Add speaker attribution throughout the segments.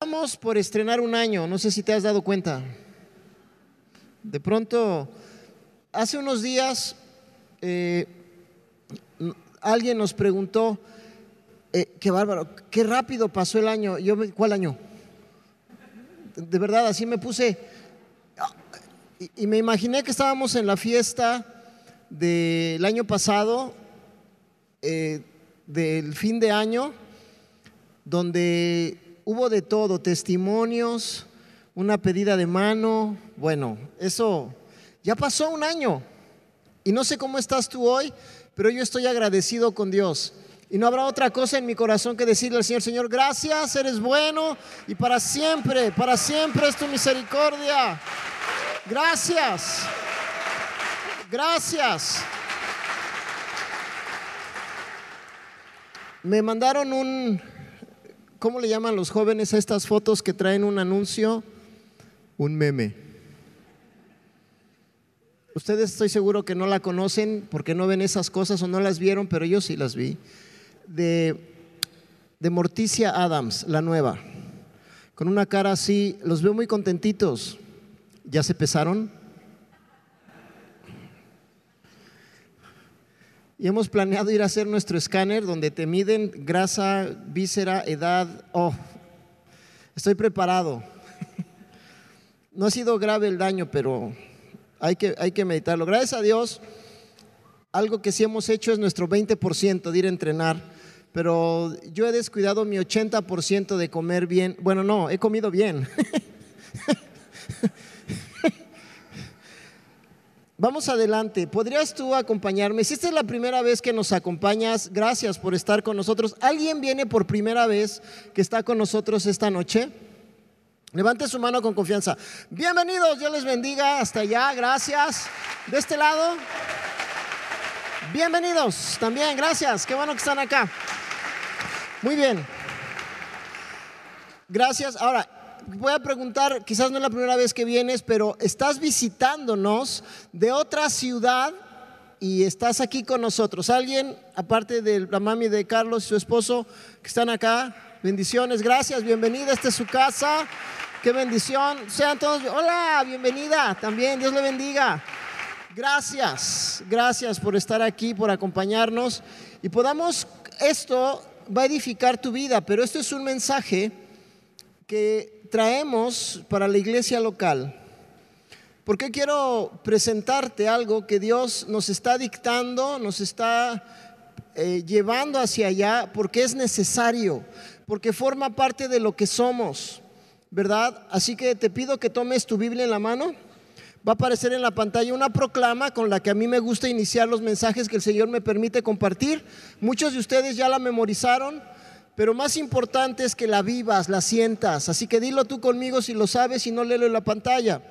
Speaker 1: Estamos por estrenar un año, no sé si te has dado cuenta. De pronto, hace unos días alguien nos preguntó, qué bárbaro, qué rápido pasó el año. ¿Cuál año? De verdad, así me puse y me imaginé que estábamos en la fiesta del año pasado, del fin de año, donde hubo de todo, testimonios, una pedida de mano. Bueno, eso ya pasó un año y no sé cómo estás tú hoy, pero yo estoy agradecido con Dios. Y no habrá otra cosa en mi corazón que decirle al Señor: Señor, gracias, eres bueno y para siempre es tu misericordia. Gracias, gracias. Me mandaron ¿cómo le llaman los jóvenes a estas fotos que traen un anuncio? Un meme. Ustedes estoy seguro que no la conocen porque no ven esas cosas o no las vieron, pero yo sí las vi. De Morticia Adams, la nueva, con una cara así, los veo muy contentitos. ¿Ya se pesaron? Y hemos planeado ir a hacer nuestro escáner donde te miden grasa, víscera, edad. Estoy preparado. No ha sido grave el daño, pero hay que meditarlo. Gracias a Dios, algo que sí hemos hecho es nuestro 20% de ir a entrenar, pero yo he descuidado mi 80% de comer bien. Bueno, no, he comido bien. Vamos adelante. ¿Podrías tú acompañarme? Si esta es la primera vez que nos acompañas, gracias por estar con nosotros. ¿Alguien viene por primera vez que está con nosotros esta noche? Levante su mano con confianza. Bienvenidos, Dios les bendiga. Hasta allá, gracias. De este lado, bienvenidos también, gracias. Qué bueno que están acá. Muy bien. Gracias. Ahora, voy a preguntar, quizás no es la primera vez que vienes, pero estás visitándonos de otra ciudad y estás aquí con nosotros. ¿Alguien, aparte de la mami de Carlos y su esposo, que están acá? Bendiciones, gracias, bienvenida, esta es su casa. Qué bendición, sean todos, hola, bienvenida también, Dios le bendiga. Gracias por estar aquí, por acompañarnos y esto va a edificar tu vida, pero esto es un mensaje que traemos para la iglesia local, porque quiero presentarte algo que Dios nos está dictando, nos está llevando hacia allá, porque es necesario, porque forma parte de lo que somos, ¿verdad? Así que te pido que tomes tu Biblia en la mano. Va a aparecer en la pantalla una proclama con la que a mí me gusta iniciar los mensajes que el Señor me permite compartir. Muchos de ustedes ya la memorizaron, pero más importante es que la vivas, la sientas. Así que dilo tú conmigo si lo sabes, y no, léelo en la pantalla.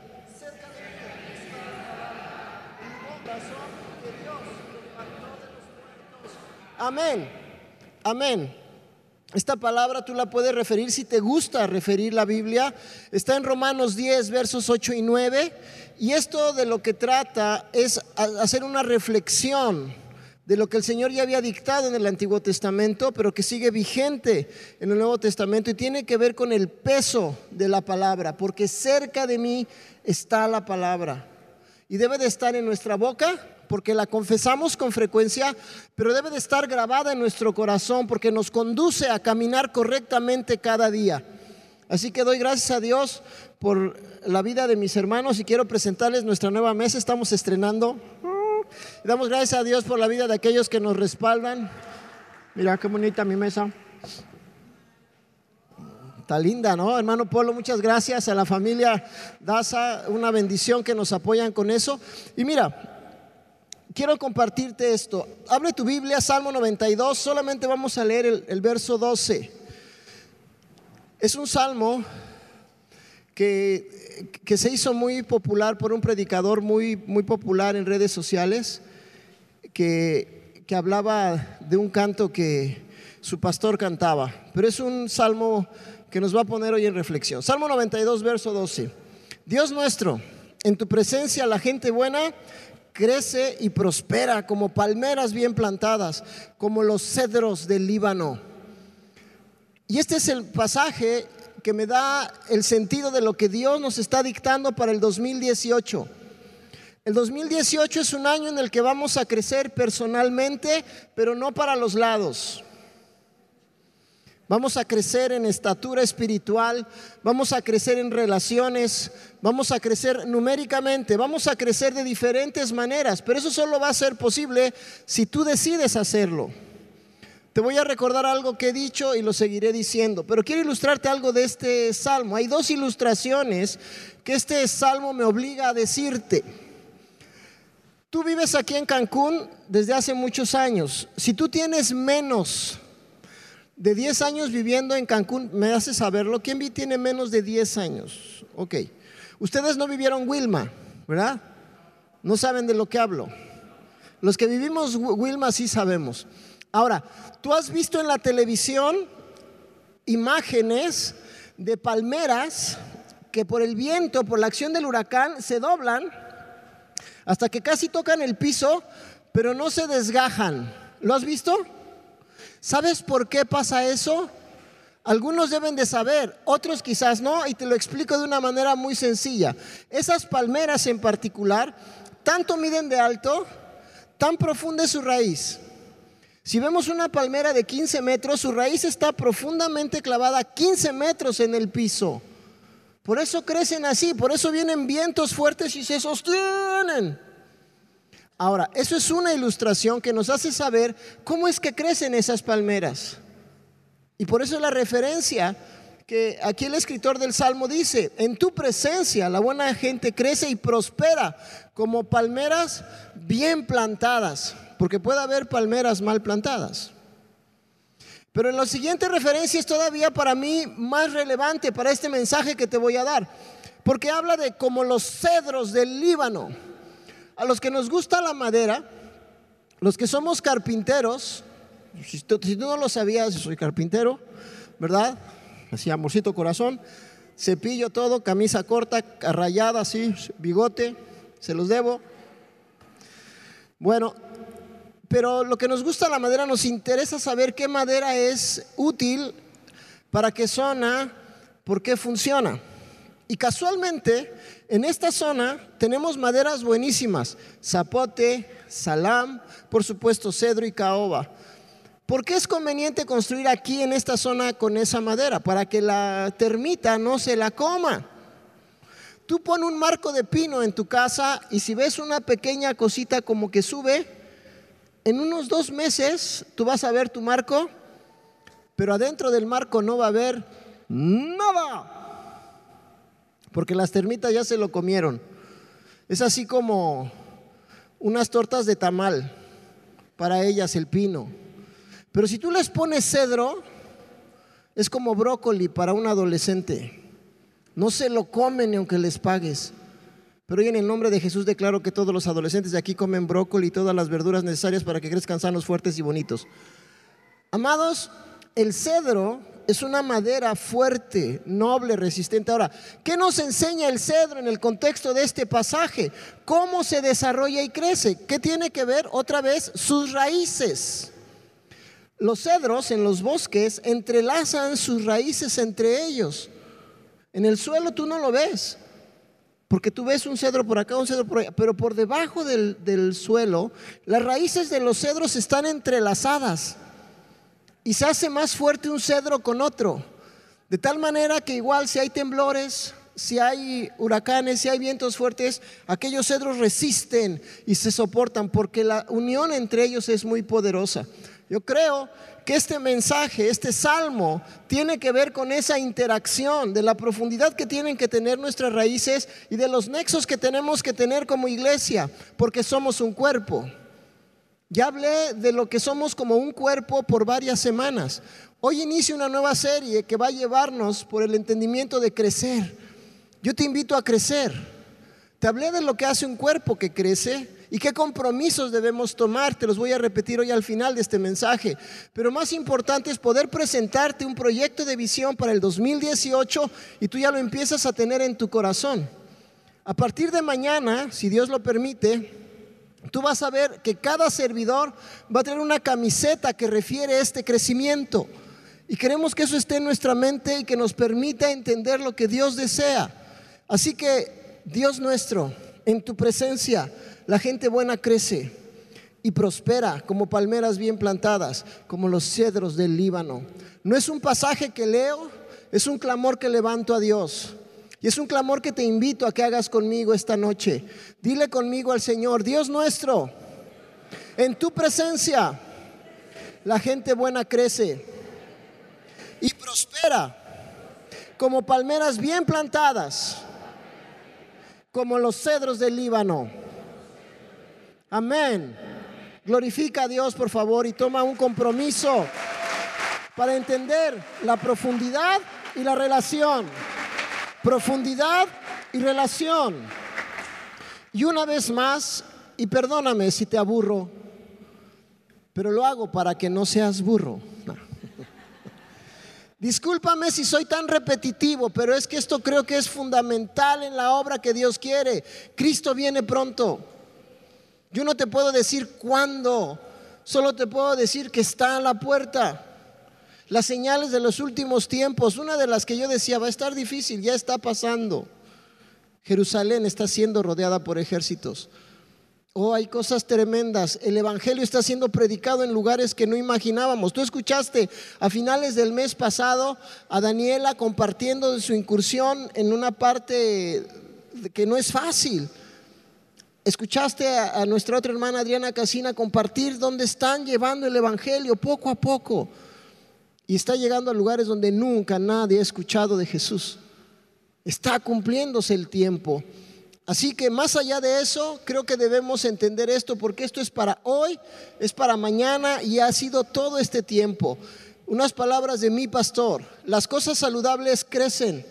Speaker 1: Amén, amén. Esta palabra tú la puedes referir, si te gusta referir la Biblia, está en Romanos 10, versos 8 y 9. Y esto de lo que trata es hacer una reflexión de lo que el Señor ya había dictado en el Antiguo Testamento, pero que sigue vigente en el Nuevo Testamento, y tiene que ver con el peso de la palabra, porque cerca de mí está la palabra y debe de estar en nuestra boca, porque la confesamos con frecuencia, pero debe de estar grabada en nuestro corazón, porque nos conduce a caminar correctamente cada día. Así que doy gracias a Dios por la vida de mis hermanos y quiero presentarles nuestra nueva mesa. Estamos estrenando. Damos gracias a Dios por la vida de aquellos que nos respaldan. Mira qué bonita mi mesa. Está linda, ¿no? Hermano Polo, muchas gracias. A la familia Daza, una bendición que nos apoyan con eso. Y mira, quiero compartirte esto. Abre tu Biblia, Salmo 92. Solamente vamos a leer el verso 12. Es un salmo que se hizo muy popular por un predicador muy popular en redes sociales, que hablaba de un canto que su pastor cantaba. Pero es un salmo que nos va a poner hoy en reflexión. Salmo 92, verso 12. Dios nuestro, en tu presencia la gente buena crece y prospera como palmeras bien plantadas, como los cedros del Líbano. Y este es el pasaje que me da el sentido de lo que Dios nos está dictando para el 2018. El 2018 es un año en el que vamos a crecer personalmente, pero no para los lados. Vamos a crecer en estatura espiritual, vamos a crecer en relaciones, vamos a crecer numéricamente, vamos a crecer de diferentes maneras, pero eso solo va a ser posible si tú decides hacerlo. Te voy a recordar algo que he dicho y lo seguiré diciendo, pero quiero ilustrarte algo de este salmo. Hay dos ilustraciones que este salmo me obliga a decirte. Tú vives aquí en Cancún desde hace muchos años. Si tú tienes menos de 10 años viviendo en Cancún, ¿me haces saberlo? ¿Quién tiene menos de 10 años? Ok. Ustedes no vivieron Wilma, ¿verdad? No saben de lo que hablo. Los que vivimos Wilma sí sabemos. Ahora, ¿tú has visto en la televisión imágenes de palmeras que por el viento, por la acción del huracán, se doblan hasta que casi tocan el piso, pero no se desgajan? ¿Lo has visto? ¿Sabes por qué pasa eso? Algunos deben de saber, otros quizás no, y te lo explico de una manera muy sencilla. Esas palmeras en particular, tanto miden de alto, tan profunda es su raíz. Si vemos una palmera de 15 metros, su raíz está profundamente clavada 15 metros en el piso. Por eso crecen así, por eso vienen vientos fuertes y se sostienen. Ahora, eso es una ilustración que nos hace saber cómo es que crecen esas palmeras. Y por eso la referencia que aquí el escritor del Salmo dice: en tu presencia la buena gente crece y prospera como palmeras bien plantadas, porque puede haber palmeras mal plantadas. Pero en la siguiente referencia es todavía para mí más relevante para este mensaje que te voy a dar, porque habla de como los cedros del Líbano. A los que nos gusta la madera, los que somos carpinteros, si tú no lo sabías, yo soy carpintero, ¿verdad? Así, amorcito corazón, cepillo todo, camisa corta, rayada así, bigote, se los debo. Bueno, pero lo que nos gusta la madera, nos interesa saber qué madera es útil, para qué zona, por qué funciona. Y casualmente, en esta zona tenemos maderas buenísimas: zapote, salam, por supuesto cedro y caoba. ¿Por qué es conveniente construir aquí en esta zona con esa madera? Para que la termita no se la coma. Tú pon un marco de pino en tu casa y si ves una pequeña cosita como que sube, en unos 2 meses tú vas a ver tu marco, pero adentro del marco no va a haber nada, porque las termitas ya se lo comieron. Es así como unas tortas de tamal, para ellas el pino. Pero si tú les pones cedro, es como brócoli para un adolescente. No se lo comen ni aunque les pagues. Pero hoy en el nombre de Jesús declaro que todos los adolescentes de aquí comen brócoli y todas las verduras necesarias para que crezcan sanos, fuertes y bonitos. Amados, el cedro es una madera fuerte, noble, resistente. Ahora, ¿qué nos enseña el cedro en el contexto de este pasaje? ¿Cómo se desarrolla y crece? ¿Qué tiene que ver? Otra vez, sus raíces. Los cedros en los bosques entrelazan sus raíces entre ellos. En el suelo tú no lo ves, porque tú ves un cedro por acá, un cedro por allá, pero por debajo del suelo, las raíces de los cedros están entrelazadas. Y se hace más fuerte un cedro con otro, de tal manera que igual si hay temblores, si hay huracanes, si hay vientos fuertes, aquellos cedros resisten y se soportan, porque la unión entre ellos es muy poderosa. Yo creo que este mensaje, este salmo, tiene que ver con esa interacción de la profundidad que tienen que tener nuestras raíces y de los nexos que tenemos que tener como iglesia, porque somos un cuerpo. Ya hablé de lo que somos como un cuerpo por varias semanas. Hoy inicio una nueva serie que va a llevarnos por el entendimiento de crecer. Yo te invito a crecer. Te hablé de lo que hace un cuerpo que crece y qué compromisos debemos tomar. Te los voy a repetir hoy al final de este mensaje. Pero más importante es poder presentarte un proyecto de visión para el 2018 y tú ya lo empiezas a tener en tu corazón. A partir de mañana, si Dios lo permite, tú vas a ver que cada servidor va a tener una camiseta que refiere a este crecimiento. Y queremos que eso esté en nuestra mente y que nos permita entender lo que Dios desea. Así que, Dios nuestro, en tu presencia la gente buena crece y prospera como palmeras bien plantadas, como los cedros del Líbano. No es un pasaje que leo, es un clamor que levanto a Dios. Y es un clamor que te invito a que hagas conmigo esta noche. Dile conmigo al Señor: Dios nuestro, en tu presencia la gente buena crece y prospera como palmeras bien plantadas, como los cedros del Líbano. Amén. Glorifica a Dios, por favor, y toma un compromiso para entender la profundidad y la relación. Profundidad y relación. Y una vez más, y perdóname si te aburro, pero lo hago para que no seas burro. No. Discúlpame si soy tan repetitivo, pero es que esto creo que es fundamental en la obra que Dios quiere. Cristo viene pronto. Yo no te puedo decir cuándo, solo te puedo decir que está a la puerta. Las señales de los últimos tiempos, una de las que yo decía va a estar difícil, ya está pasando. Jerusalén está siendo rodeada por ejércitos. Oh, hay cosas tremendas. El evangelio está siendo predicado en lugares que no imaginábamos. Tú escuchaste a finales del mes pasado a Daniela compartiendo de su incursión en una parte que no es fácil. Escuchaste a nuestra otra hermana Adriana Casina compartir dónde están llevando el evangelio poco a poco. Y está llegando a lugares donde nunca nadie ha escuchado de Jesús. Está cumpliéndose el tiempo. Así que más allá de eso, creo que debemos entender esto, porque esto es para hoy, es para mañana y ha sido todo este tiempo. Unas palabras de mi pastor: las cosas saludables crecen.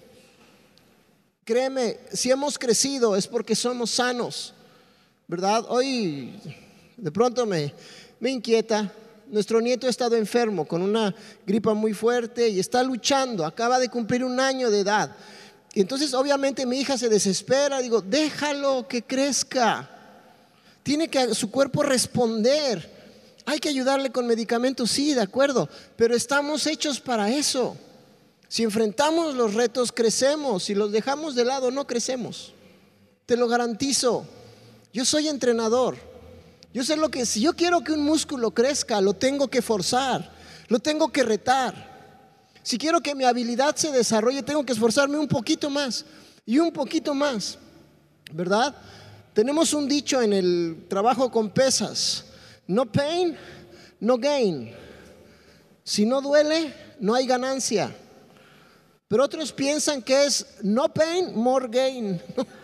Speaker 1: Créeme, si hemos crecido es porque somos sanos, ¿verdad? Hoy de pronto me inquieta. Nuestro nieto ha estado enfermo con una gripa muy fuerte y está luchando, acaba de cumplir 1 año de edad. Y entonces obviamente mi hija se desespera. Digo, déjalo que crezca. Tiene que su cuerpo responder. Hay que ayudarle con medicamentos, sí, de acuerdo, pero estamos hechos para eso. Si enfrentamos los retos, crecemos. Si los dejamos de lado, no crecemos. Te lo garantizo. Yo soy entrenador. Yo sé lo que, si yo quiero que un músculo crezca, lo tengo que forzar, lo tengo que retar. Si quiero que mi habilidad se desarrolle, tengo que esforzarme un poquito más y un poquito más, ¿verdad? Tenemos un dicho en el trabajo con pesas: no pain, no gain. Si no duele, no hay ganancia. Pero otros piensan que es no pain, more gain.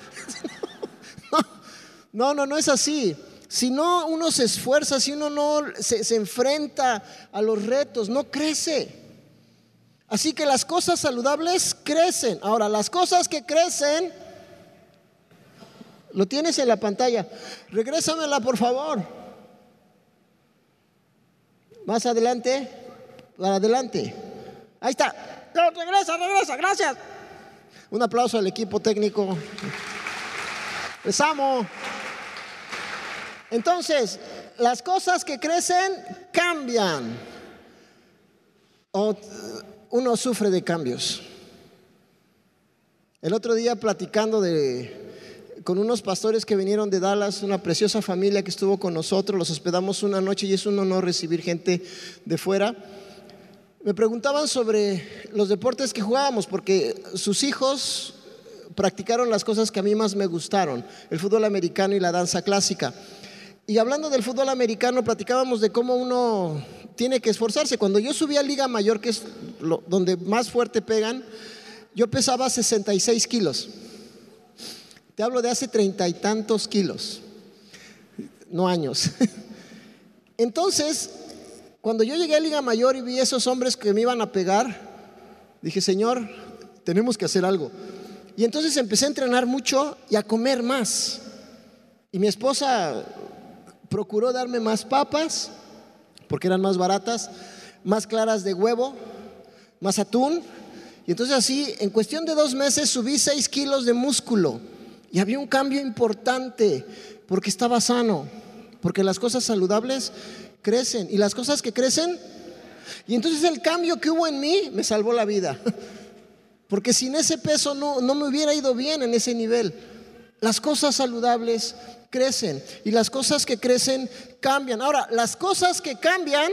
Speaker 1: No es así. Si no uno se esfuerza, si uno no se enfrenta a los retos, no crece. Así que las cosas saludables crecen. Ahora, las cosas que crecen, lo tienes en la pantalla. Regrésamela, por favor. Más adelante, para adelante. Ahí está. No, regresa, gracias. Un aplauso al equipo técnico. Les amo. Entonces, las cosas que crecen cambian. Uno sufre de cambios. El otro día platicando con unos pastores que vinieron de Dallas, una preciosa familia que estuvo con nosotros, los hospedamos una noche y es un honor recibir gente de fuera. Me preguntaban sobre los deportes que jugábamos, porque sus hijos practicaron las cosas que a mí más me gustaron: el fútbol americano y la danza clásica. Y hablando del fútbol americano, platicábamos de cómo uno tiene que esforzarse. Cuando yo subí a Liga Mayor, que es donde más fuerte pegan, yo pesaba 66 kilos. Te hablo de hace 30 y tantos kilos, no años. Entonces, cuando yo llegué a Liga Mayor y vi esos hombres que me iban a pegar, dije: Señor, tenemos que hacer algo. Y entonces empecé a entrenar mucho y a comer más. Y mi esposa procuró darme más papas, porque eran más baratas, más claras de huevo, más atún. Y entonces así, en cuestión de 2 meses, subí 6 kilos de músculo. Y había un cambio importante, porque estaba sano, porque las cosas saludables crecen. Y las cosas que crecen Y entonces el cambio que hubo en mí me salvó la vida. Porque sin ese peso no me hubiera ido bien en ese nivel. Las cosas saludables crecen y las cosas que crecen cambian. Ahora, las cosas que cambian,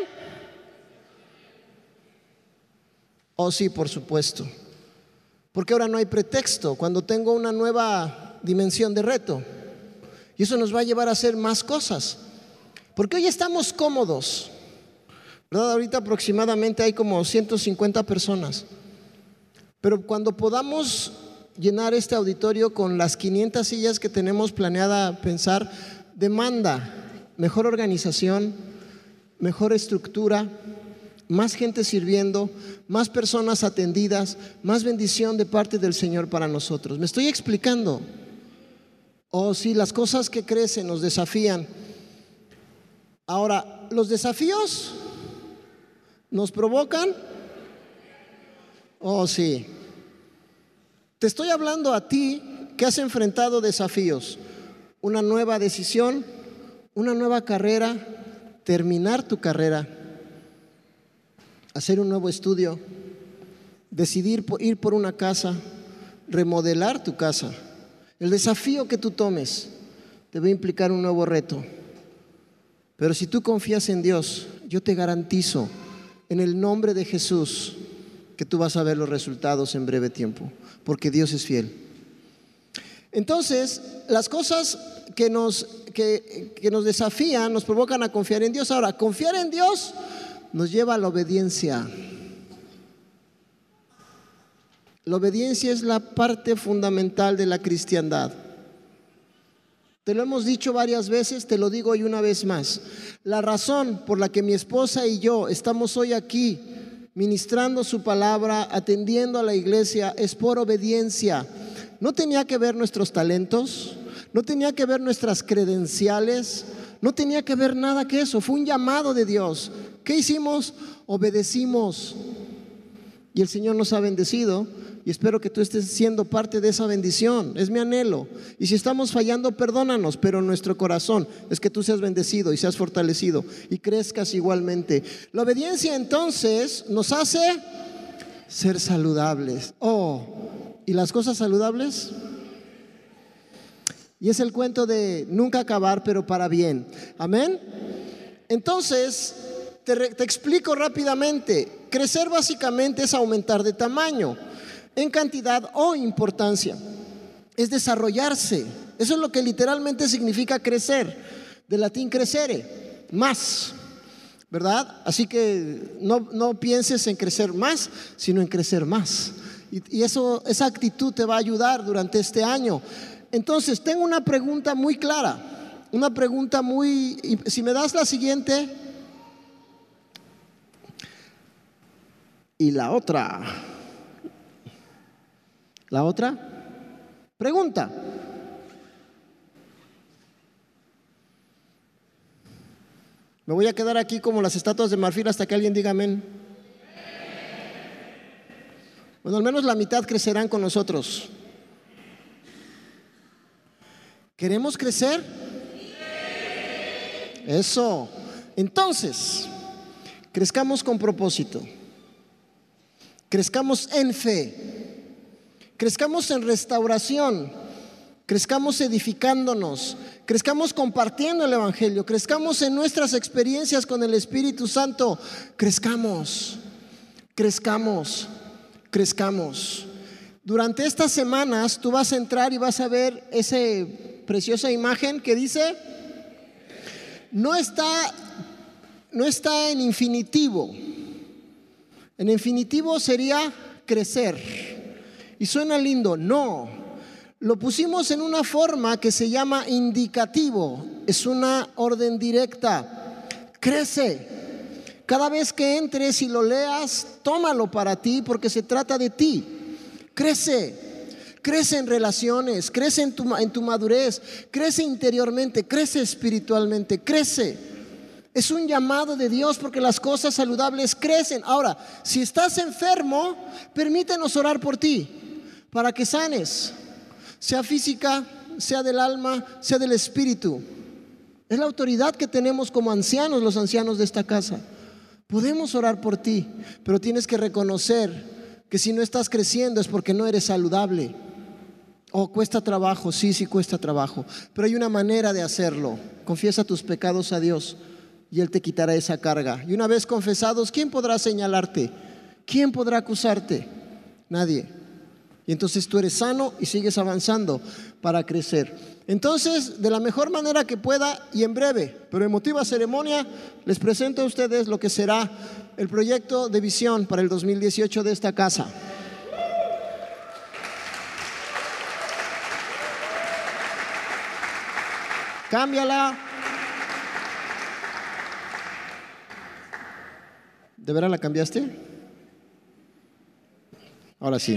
Speaker 1: oh sí, por supuesto. Porque ahora no hay pretexto cuando tengo una nueva dimensión de reto. Y eso nos va a llevar a hacer más cosas. Porque hoy estamos cómodos, ¿verdad? Ahorita aproximadamente hay como 150 personas. Pero cuando podamos llenar este auditorio con las 500 sillas que tenemos planeada pensar, demanda mejor organización, mejor estructura, más gente sirviendo, más personas atendidas, más bendición de parte del Señor para nosotros. ¿Me estoy explicando? Oh, sí, las cosas que crecen nos desafían. Ahora, los desafíos nos provocan. Oh, sí. Te estoy hablando a ti que has enfrentado desafíos, una nueva decisión, una nueva carrera, terminar tu carrera, hacer un nuevo estudio, decidir ir por una casa, remodelar tu casa. El desafío que tú tomes debe implicar un nuevo reto. Pero si tú confías en Dios, yo te garantizo, en el nombre de Jesús, que tú vas a ver los resultados en breve tiempo, porque Dios es fiel. Entonces, las cosas que nos desafían nos provocan a confiar en Dios. Ahora, confiar en Dios nos lleva a la obediencia. La obediencia es la parte fundamental de la cristiandad. Te lo hemos dicho varias veces, te lo digo hoy una vez más. La razón por la que mi esposa y yo estamos hoy aquí ministrando su palabra, atendiendo a la iglesia, es por obediencia. No tenía que ver nuestros talentos, no tenía que ver nuestras credenciales, no tenía que ver nada que eso. Fue un llamado de Dios. ¿Qué hicimos? Obedecimos. Y el Señor nos ha bendecido. Y espero que tú estés siendo parte de esa bendición. Es mi anhelo. Y si estamos fallando, perdónanos, pero nuestro corazón es que tú seas bendecido y seas fortalecido y crezcas igualmente. La obediencia entonces nos hace ser saludables. Oh, ¿y las cosas saludables? Y es el cuento de nunca acabar, pero para bien. Amén. Entonces, te explico rápidamente. Crecer básicamente es aumentar de tamaño, en cantidad o importancia. Es desarrollarse. Eso es lo que literalmente significa crecer. Del latín crecere, más, ¿verdad? Así que no pienses en crecer más, sino en crecer más. Y esa actitud te va a ayudar durante este año. Entonces, tengo una pregunta muy clara. Una pregunta muy... Si me das la siguiente. Y la otra. La otra pregunta. Me voy a quedar aquí como las estatuas de marfil hasta que alguien diga amén. Bueno, al menos la mitad crecerán con nosotros. ¿Queremos crecer? Eso. Entonces, crezcamos con propósito. Crezcamos en fe. Crezcamos en restauración, crezcamos edificándonos, crezcamos compartiendo el Evangelio, crezcamos en nuestras experiencias con el Espíritu Santo, crezcamos. Durante estas semanas tú vas a entrar y vas a ver esa preciosa imagen que dice, no está en infinitivo. En infinitivo sería crecer. Y suena lindo, no. Lo pusimos en una forma que se llama indicativo. Es una orden directa. Crece. Cada vez que entres y lo leas, tómalo para ti porque se trata de ti. Crece. Crece en relaciones, crece en tu madurez, crece interiormente, crece espiritualmente, crece. Es un llamado de Dios porque las cosas saludables crecen. Ahora, si estás enfermo, permítenos orar por ti. Para que sanes, sea física, sea del alma, sea del espíritu. Es la autoridad que tenemos como ancianos, los ancianos de esta casa. Podemos orar por ti, pero tienes que reconocer que si no estás creciendo es porque no eres saludable. Cuesta trabajo, sí cuesta trabajo, pero hay una manera de hacerlo. Confiesa tus pecados a Dios y Él te quitará esa carga. Y una vez confesados, ¿quién podrá señalarte? ¿Quién podrá acusarte? Nadie. Y entonces tú eres sano y sigues avanzando para crecer. Entonces, de la mejor manera que pueda y en breve, pero emotiva ceremonia, les presento a ustedes lo que será el proyecto de visión para el 2018 de esta casa. Cámbiala. ¿De veras la cambiaste? Ahora sí.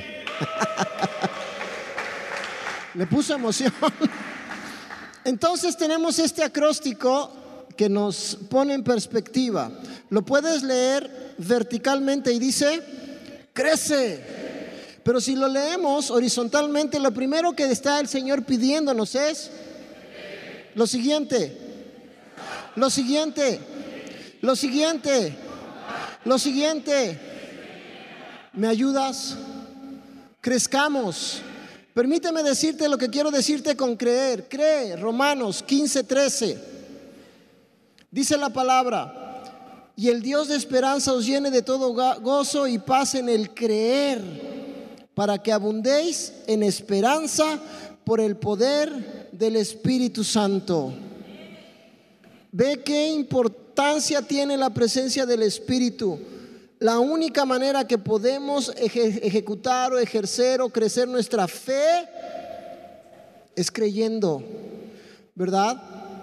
Speaker 1: Le puso emoción. Entonces tenemos este acróstico que nos pone en perspectiva. Lo puedes leer verticalmente y dice: crece. Pero si lo leemos horizontalmente, lo primero que está el Señor pidiéndonos es lo siguiente. Lo siguiente. Lo siguiente. Lo siguiente. ¿Me ayudas? Crezcamos. Permíteme decirte lo que quiero decirte con creer. Cree. Romanos 15:13. Dice la palabra: y el Dios de esperanza os llene de todo gozo y paz en el creer, para que abundéis en esperanza por el poder del Espíritu Santo. Ve qué importancia tiene la presencia del Espíritu. La única manera que podemos ejecutar o ejercer o crecer nuestra fe es creyendo, ¿verdad?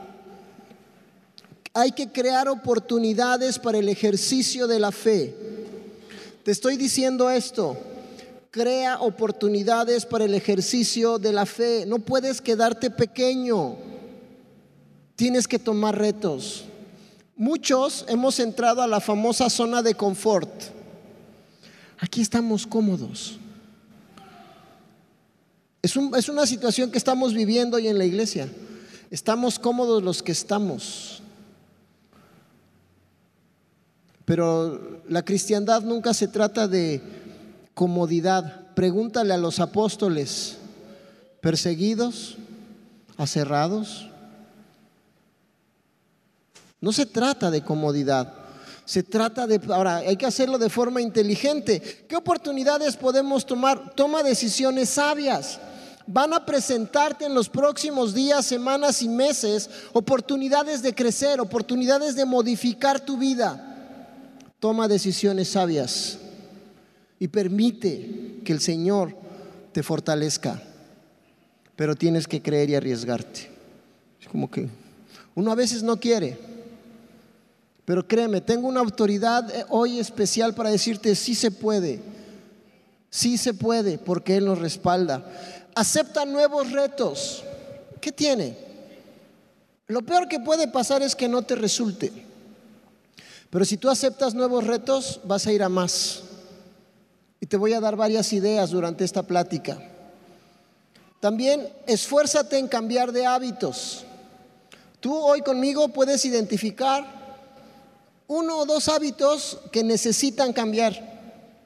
Speaker 1: Hay que crear oportunidades para el ejercicio de la fe. Te estoy diciendo esto: crea oportunidades para el ejercicio de la fe. No puedes quedarte pequeño. Tienes que tomar retos. Muchos hemos entrado a la famosa zona de confort. Aquí estamos cómodos. Es una situación que estamos viviendo hoy en la iglesia. Estamos cómodos los que estamos. Pero la cristiandad nunca se trata de comodidad. Pregúntale a los apóstoles perseguidos, aserrados. No se trata de comodidad, se trata de... Ahora, hay que hacerlo de forma inteligente. ¿Qué oportunidades podemos tomar? Toma decisiones sabias. Van a presentarte en los próximos días, semanas y meses oportunidades de crecer, oportunidades de modificar tu vida. Toma decisiones sabias y permite que el Señor te fortalezca. Pero tienes que creer y arriesgarte. Es como que uno a veces no quiere. Pero créeme, tengo una autoridad hoy especial para decirte: sí se puede, porque Él nos respalda. Acepta nuevos retos. ¿Qué tiene? Lo peor que puede pasar es que no te resulte. Pero si tú aceptas nuevos retos, vas a ir a más. Y te voy a dar varias ideas durante esta plática. También esfuérzate en cambiar de hábitos. Tú hoy conmigo puedes identificar 1 o 2 hábitos que necesitan cambiar.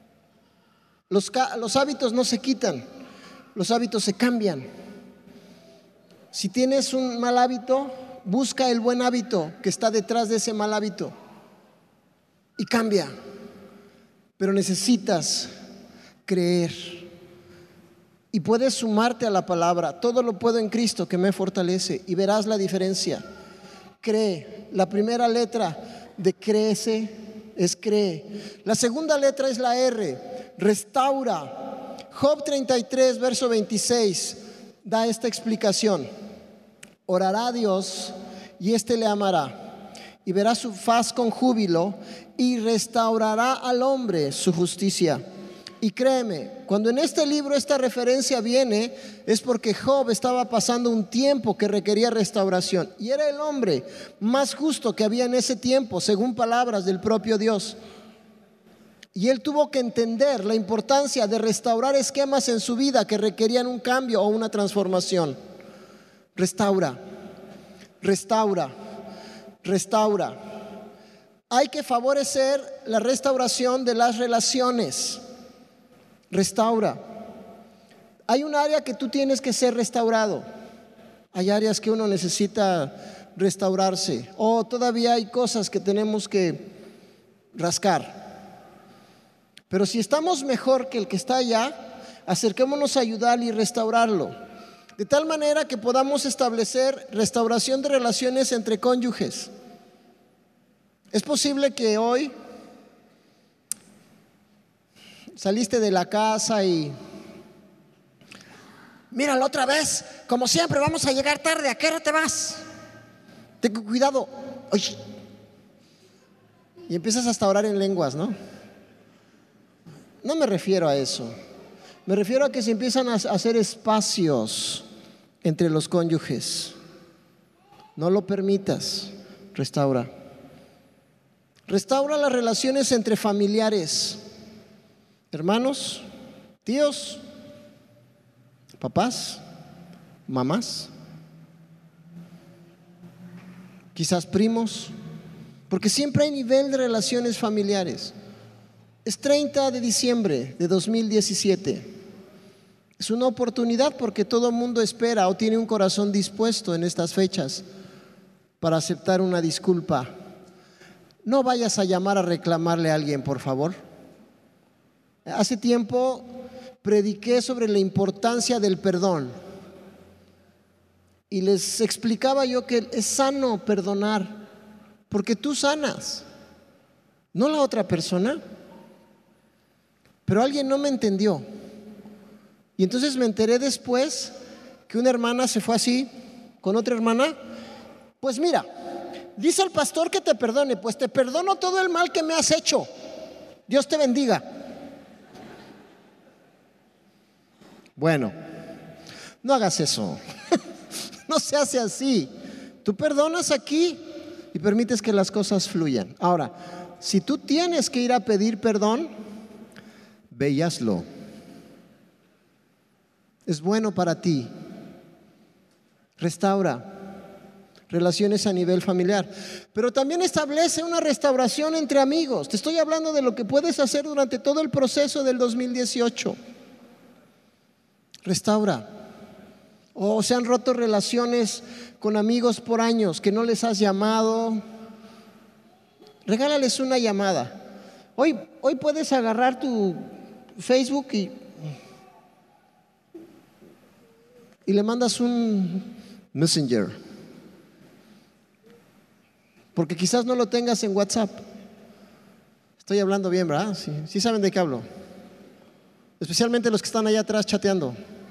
Speaker 1: Los hábitos no se quitan, los hábitos se cambian. Si tienes un mal hábito, busca el buen hábito que está detrás de ese mal hábito y cambia. Pero necesitas creer y puedes sumarte a la palabra: todo lo puedo en Cristo que me fortalece, y verás la diferencia. Cree. La primera letra de crece es cree. La segunda letra es la R, restaura. Job 33 verso 26 da esta explicación: orará a Dios y éste le amará, y verá su faz con júbilo, y restaurará al hombre su justicia. Y créeme, cuando en este libro esta referencia viene, es porque Job estaba pasando un tiempo que requería restauración, y era el hombre más justo que había en ese tiempo, según palabras del propio Dios. Y él tuvo que entender la importancia de restaurar esquemas en su vida que requerían un cambio o una transformación. Restaura, restaura, restaura. Hay que favorecer la restauración de las relaciones. Restaura. Hay un área que tú tienes que ser restaurado. Hay áreas que uno necesita restaurarse. O todavía hay cosas que tenemos que rascar. Pero si estamos mejor que el que está allá, acerquémonos a ayudarle y restaurarlo. De tal manera que podamos establecer restauración de relaciones entre cónyuges. Es posible que hoy saliste de la casa y míralo otra vez, como siempre vamos a llegar tarde, ¿a qué hora te vas? Ten cuidado. Oye. Y empiezas hasta a orar en lenguas, ¿no? No me refiero a eso. Me refiero a que se empiezan a hacer espacios entre los cónyuges. No lo permitas. Restaura. Restaura las relaciones entre familiares. Hermanos, tíos, papás, mamás, quizás primos, porque siempre hay nivel de relaciones familiares. Es 30 de diciembre de 2017. Es una oportunidad porque todo el mundo espera o tiene un corazón dispuesto en estas fechas para aceptar una disculpa. No vayas a llamar a reclamarle a alguien, por favor. Hace tiempo prediqué sobre la importancia del perdón y les explicaba yo que es sano perdonar porque tú sanas, no la otra persona. Pero alguien no me entendió. Y entonces me enteré después que una hermana se fue así con otra hermana. Pues mira, dice el pastor que te perdone. Pues te perdono todo el mal que me has hecho. Dios te bendiga. Bueno, no hagas eso. No se hace así. Tú perdonas aquí y permites que las cosas fluyan. Ahora, si tú tienes que ir a pedir perdón, ve y hazlo. Es bueno para ti. Restaura relaciones a nivel familiar, pero también establece una restauración entre amigos. Te estoy hablando de lo que puedes hacer durante todo el proceso del 2018. Restaura. O se han roto relaciones con amigos por años que no les has llamado. Regálales una llamada. Hoy puedes agarrar tu Facebook y le mandas un Messenger, porque quizás no lo tengas en WhatsApp. Estoy hablando bien, ¿verdad? Sí saben de qué hablo, especialmente los que están allá atrás chateando.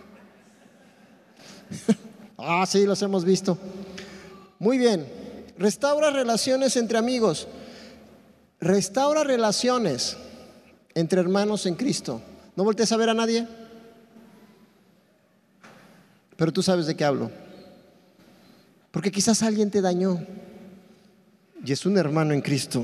Speaker 1: Sí, los hemos visto. Muy bien. Restaura relaciones entre amigos. Restaura relaciones entre hermanos en Cristo. No voltees a ver a nadie, pero tú sabes de qué hablo. Porque quizás alguien te dañó y es un hermano en Cristo.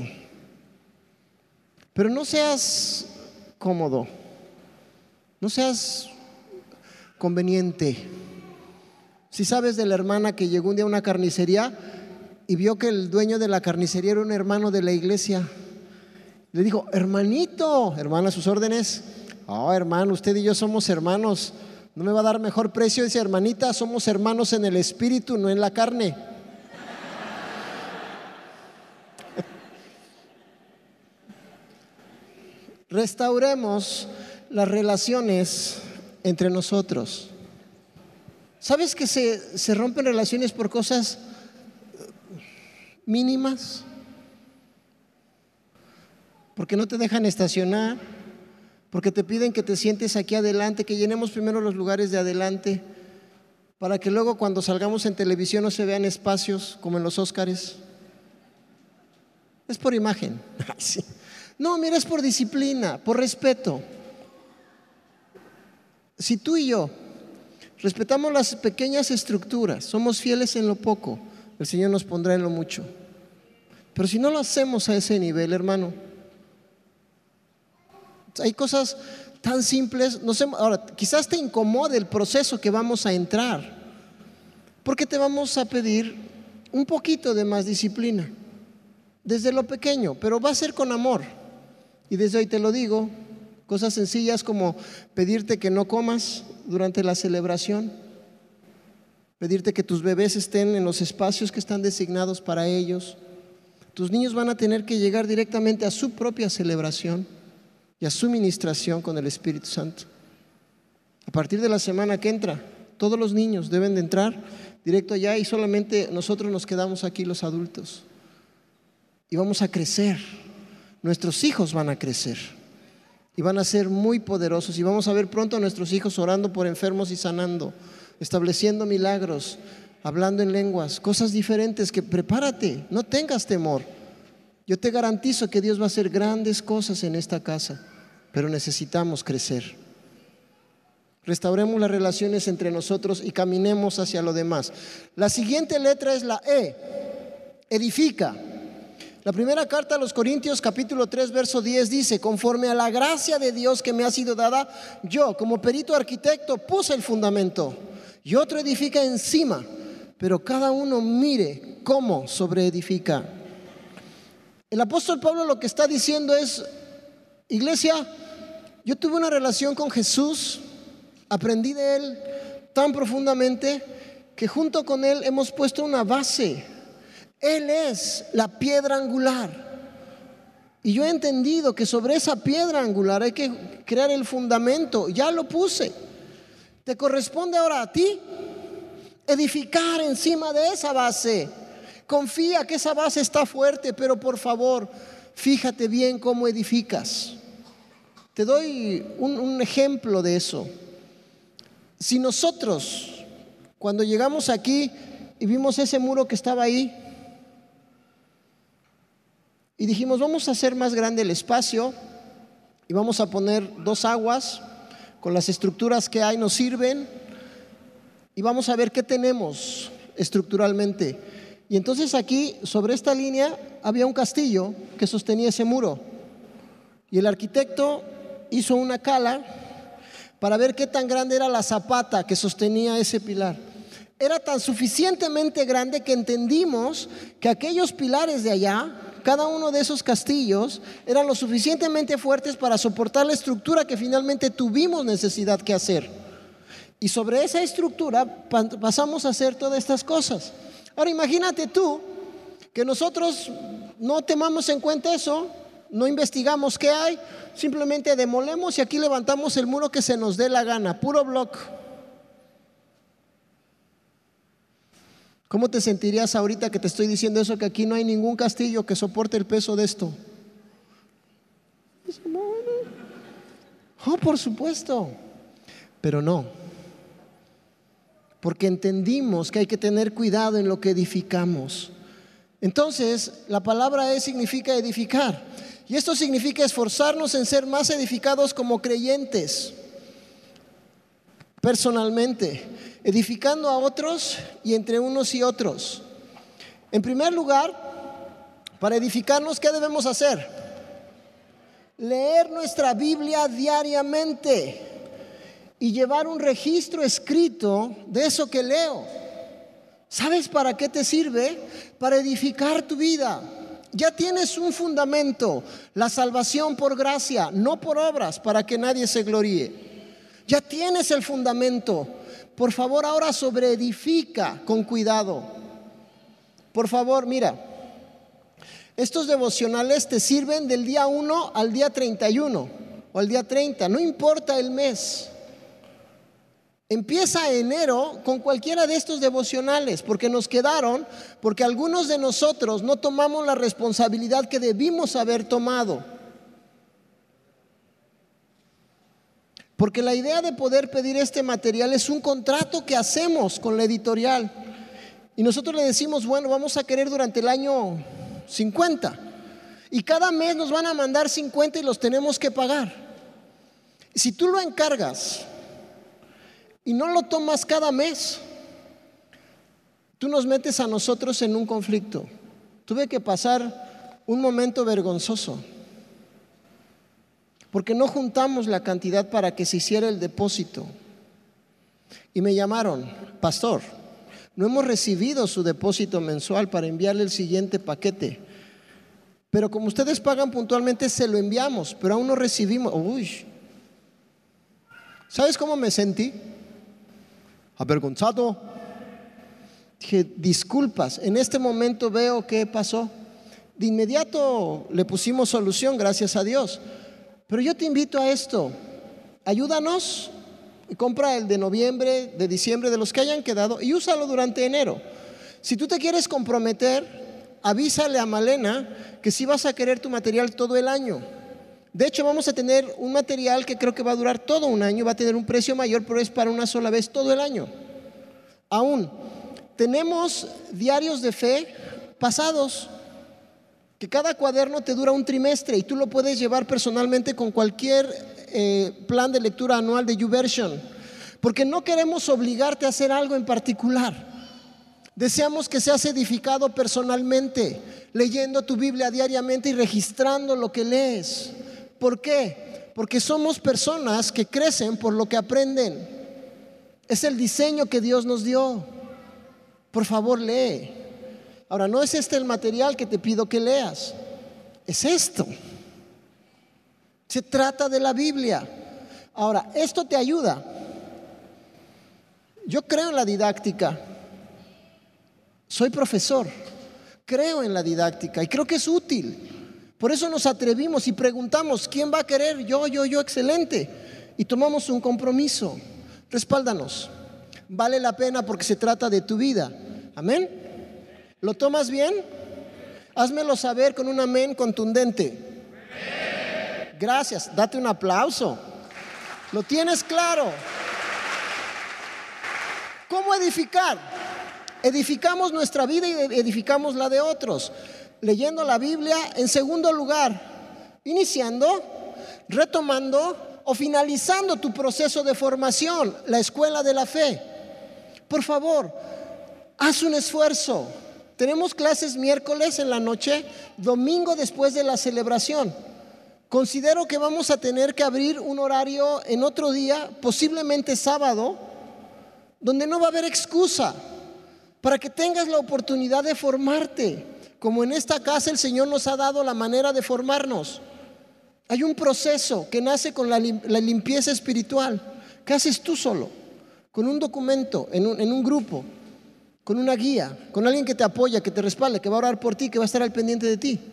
Speaker 1: Pero no seas cómodo, no seas conveniente. Si sabes de la hermana que llegó un día a una carnicería y vio que el dueño de la carnicería era un hermano de la iglesia, le dijo: hermanito, hermana, a sus órdenes. Hermano, usted y yo somos hermanos. ¿No me va a dar mejor precio? Dice: hermanita, somos hermanos en el espíritu, no en la carne. Restauremos las relaciones entre nosotros. ¿Sabes que se rompen relaciones por cosas mínimas? Porque no te dejan estacionar, porque te piden que te sientes aquí adelante, que llenemos primero los lugares de adelante, para que luego cuando salgamos en televisión no se vean espacios como en los Óscares. Es por imagen. Sí. No, mira, es por disciplina, por respeto. Si tú y yo respetamos las pequeñas estructuras, somos fieles en lo poco, el Señor nos pondrá en lo mucho. Pero si no lo hacemos a ese nivel, hermano, hay cosas tan simples. No sé, ahora, quizás te incomode el proceso que vamos a entrar, porque te vamos a pedir un poquito de más disciplina. desde lo pequeño, pero va a ser con amor. Y desde hoy te lo digo, cosas sencillas como pedirte que no comas durante la celebración, pedirte que tus bebés estén en los espacios que están designados para ellos. Tus niños van a tener que llegar directamente a su propia celebración y a su ministración con el Espíritu Santo. A partir de la semana que entra, todos los niños deben de entrar directo allá y solamente nosotros nos quedamos aquí los adultos. Y vamos a crecer, nuestros hijos van a crecer y van a ser muy poderosos y vamos a ver pronto a nuestros hijos orando por enfermos y sanando, estableciendo milagros, hablando en lenguas, cosas diferentes. Que prepárate, no tengas temor. Yo te garantizo que Dios va a hacer grandes cosas en esta casa, pero necesitamos crecer. Restauremos las relaciones entre nosotros y caminemos hacia lo demás. La siguiente letra es la E, edifica. La primera carta a los Corintios capítulo 3 verso 10 dice: conforme a la gracia de Dios que me ha sido dada, yo como perito arquitecto puse el fundamento y otro edifica encima, pero cada uno mire cómo sobreedifica. El apóstol Pablo lo que está diciendo es: iglesia, yo tuve una relación con Jesús, aprendí de Él tan profundamente que junto con Él hemos puesto una base. Él es la piedra angular. Y yo he entendido que sobre esa piedra angular hay que crear el fundamento. Ya lo puse. Te corresponde ahora a ti edificar encima de esa base. Confía que esa base está fuerte, pero por favor, fíjate bien cómo edificas. Te doy un ejemplo de eso. Si nosotros, cuando llegamos aquí y vimos ese muro que estaba ahí, y dijimos: vamos a hacer más grande el espacio y vamos a poner 2 aguas, con las estructuras que hay nos sirven, y vamos a ver qué tenemos estructuralmente. Y entonces aquí, sobre esta línea, había un castillo que sostenía ese muro, y el arquitecto hizo una cala para ver qué tan grande era la zapata que sostenía ese pilar. Era tan suficientemente grande que entendimos que aquellos pilares de allá, cada uno de esos castillos, eran lo suficientemente fuertes para soportar la estructura que finalmente tuvimos necesidad que hacer. Y sobre esa estructura pasamos a hacer todas estas cosas. Ahora imagínate tú que nosotros no tomamos en cuenta eso, no investigamos qué hay, simplemente demolemos y aquí levantamos el muro que se nos dé la gana, puro bloque. ¿Cómo te sentirías ahorita que te estoy diciendo eso, que aquí no hay ningún castillo que soporte el peso de esto? Oh, por supuesto, pero no, porque entendimos que hay que tener cuidado en lo que edificamos. Entonces, la palabra significa edificar, y esto significa esforzarnos en ser más edificados como creyentes, personalmente, edificando a otros y entre unos y otros. En primer lugar, para edificarnos, ¿qué debemos hacer? Leer nuestra Biblia diariamente y llevar un registro escrito de eso que leo. ¿Sabes para qué te sirve? Para edificar tu vida. Ya tienes un fundamento, la salvación por gracia, no por obras, para que nadie se gloríe. Ya tienes el fundamento. Por favor, ahora sobreedifica con cuidado. Por favor, mira, estos devocionales te sirven del día 1 al día 31 o al día 30, no importa el mes. Empieza enero con cualquiera de estos devocionales, porque nos quedaron, porque algunos de nosotros no tomamos la responsabilidad que debimos haber tomado. Porque la idea de poder pedir este material es un contrato que hacemos con la editorial. Y nosotros le decimos: bueno, vamos a querer durante el año 50. Y cada mes nos van a mandar 50 y los tenemos que pagar. Si tú lo encargas y no lo tomas cada mes, tú nos metes a nosotros en un conflicto. Tuve que pasar un momento vergonzoso, porque no juntamos la cantidad para que se hiciera el depósito. Y me llamaron: pastor, no hemos recibido su depósito mensual para enviarle el siguiente paquete. pero como ustedes pagan puntualmente, se lo enviamos, pero aún no recibimos. Uy, ¿sabes cómo me sentí? Avergonzado. Dije, disculpas, en este momento veo qué pasó. De inmediato le pusimos solución, gracias a Dios. Pero yo te invito a esto: ayúdanos y compra el de noviembre, de diciembre, de los que hayan quedado, y úsalo durante enero. Si tú te quieres comprometer, avísale a Malena que sí vas a querer tu material todo el año. De hecho, vamos a tener un material que creo que va a durar todo un año, va a tener un precio mayor, pero es para una sola vez todo el año. Aún tenemos diarios de fe pasados, que cada cuaderno te dura un trimestre y tú lo puedes llevar personalmente con cualquier plan de lectura anual de YouVersion, porque no queremos obligarte a hacer algo en particular. Deseamos que seas edificado personalmente, leyendo tu Biblia diariamente y registrando lo que lees. ¿Por qué? Porque somos personas que crecen por lo que aprenden. Es el diseño que Dios nos dio. Por favor, lee. Ahora, no es este el material que te pido que leas, es esto. Se trata de la Biblia. Ahora, esto te ayuda. Yo creo en la didáctica. Soy profesor. Creo en la didáctica y creo que es útil. Por eso nos atrevimos y preguntamos: ¿quién va a querer? Yo, excelente. Y tomamos un compromiso. Respáldanos. Vale la pena porque se trata de tu vida. Amén. ¿Lo tomas bien? Házmelo saber con un amén contundente. Gracias, date un aplauso. ¿Lo tienes claro? ¿Cómo edificar? Edificamos nuestra vida y edificamos la de otros, leyendo la Biblia. En segundo lugar, iniciando, retomando o finalizando tu proceso de formación, la escuela de la fe. Por favor, haz un esfuerzo. Tenemos clases miércoles en la noche, domingo después de la celebración. Considero que vamos a tener que abrir un horario en otro día, posiblemente sábado, donde no va a haber excusa, para que tengas la oportunidad de formarte. Como en esta casa el Señor nos ha dado la manera de formarnos. Hay un proceso que nace con la limpieza espiritual, que haces tú solo, con un documento, en un grupo, con una guía, con alguien que te apoya, que te respalde, que va a orar por ti, que va a estar al pendiente de ti.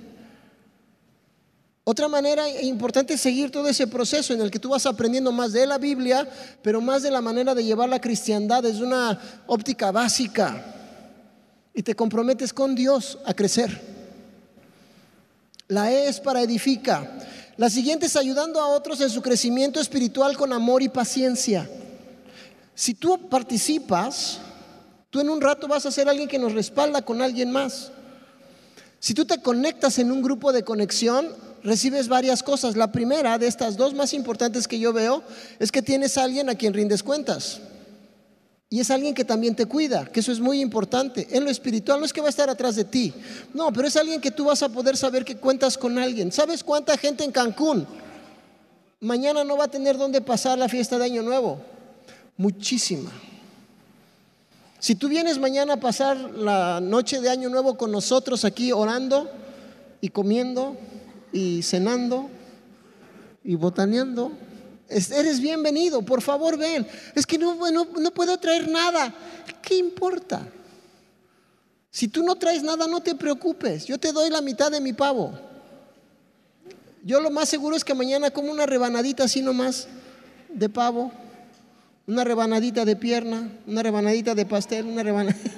Speaker 1: Otra manera importante es seguir todo ese proceso en el que tú vas aprendiendo más de la Biblia, pero más de la manera de llevar la cristiandad desde una óptica básica, y te comprometes con Dios a crecer. La E es para edifica. La siguiente es ayudando a otros en su crecimiento espiritual con amor y paciencia. Si tú participas, tú en un rato vas a ser alguien que nos respalda con alguien más. Si tú te conectas en un grupo de conexión, recibes varias cosas. La primera de estas dos más importantes que yo veo es que tienes a alguien a quien rindes cuentas. Y es alguien que también te cuida, que eso es muy importante. En lo espiritual no es que va a estar atrás de ti, no, pero es alguien que tú vas a poder saber que cuentas con alguien. ¿Sabes cuánta gente en Cancún mañana no va a tener dónde pasar la fiesta de Año Nuevo? Muchísima. Si tú vienes mañana a pasar la noche de Año Nuevo con nosotros aquí orando y comiendo y cenando y botaneando, eres bienvenido. Por favor, ven. Es que no puedo traer nada. ¿Qué importa? Si tú no traes nada, no te preocupes. Yo te doy la mitad de mi pavo. Yo lo más seguro es que mañana como una rebanadita así nomás de pavo, una rebanadita de pierna, una rebanadita de pastel, una rebanadita.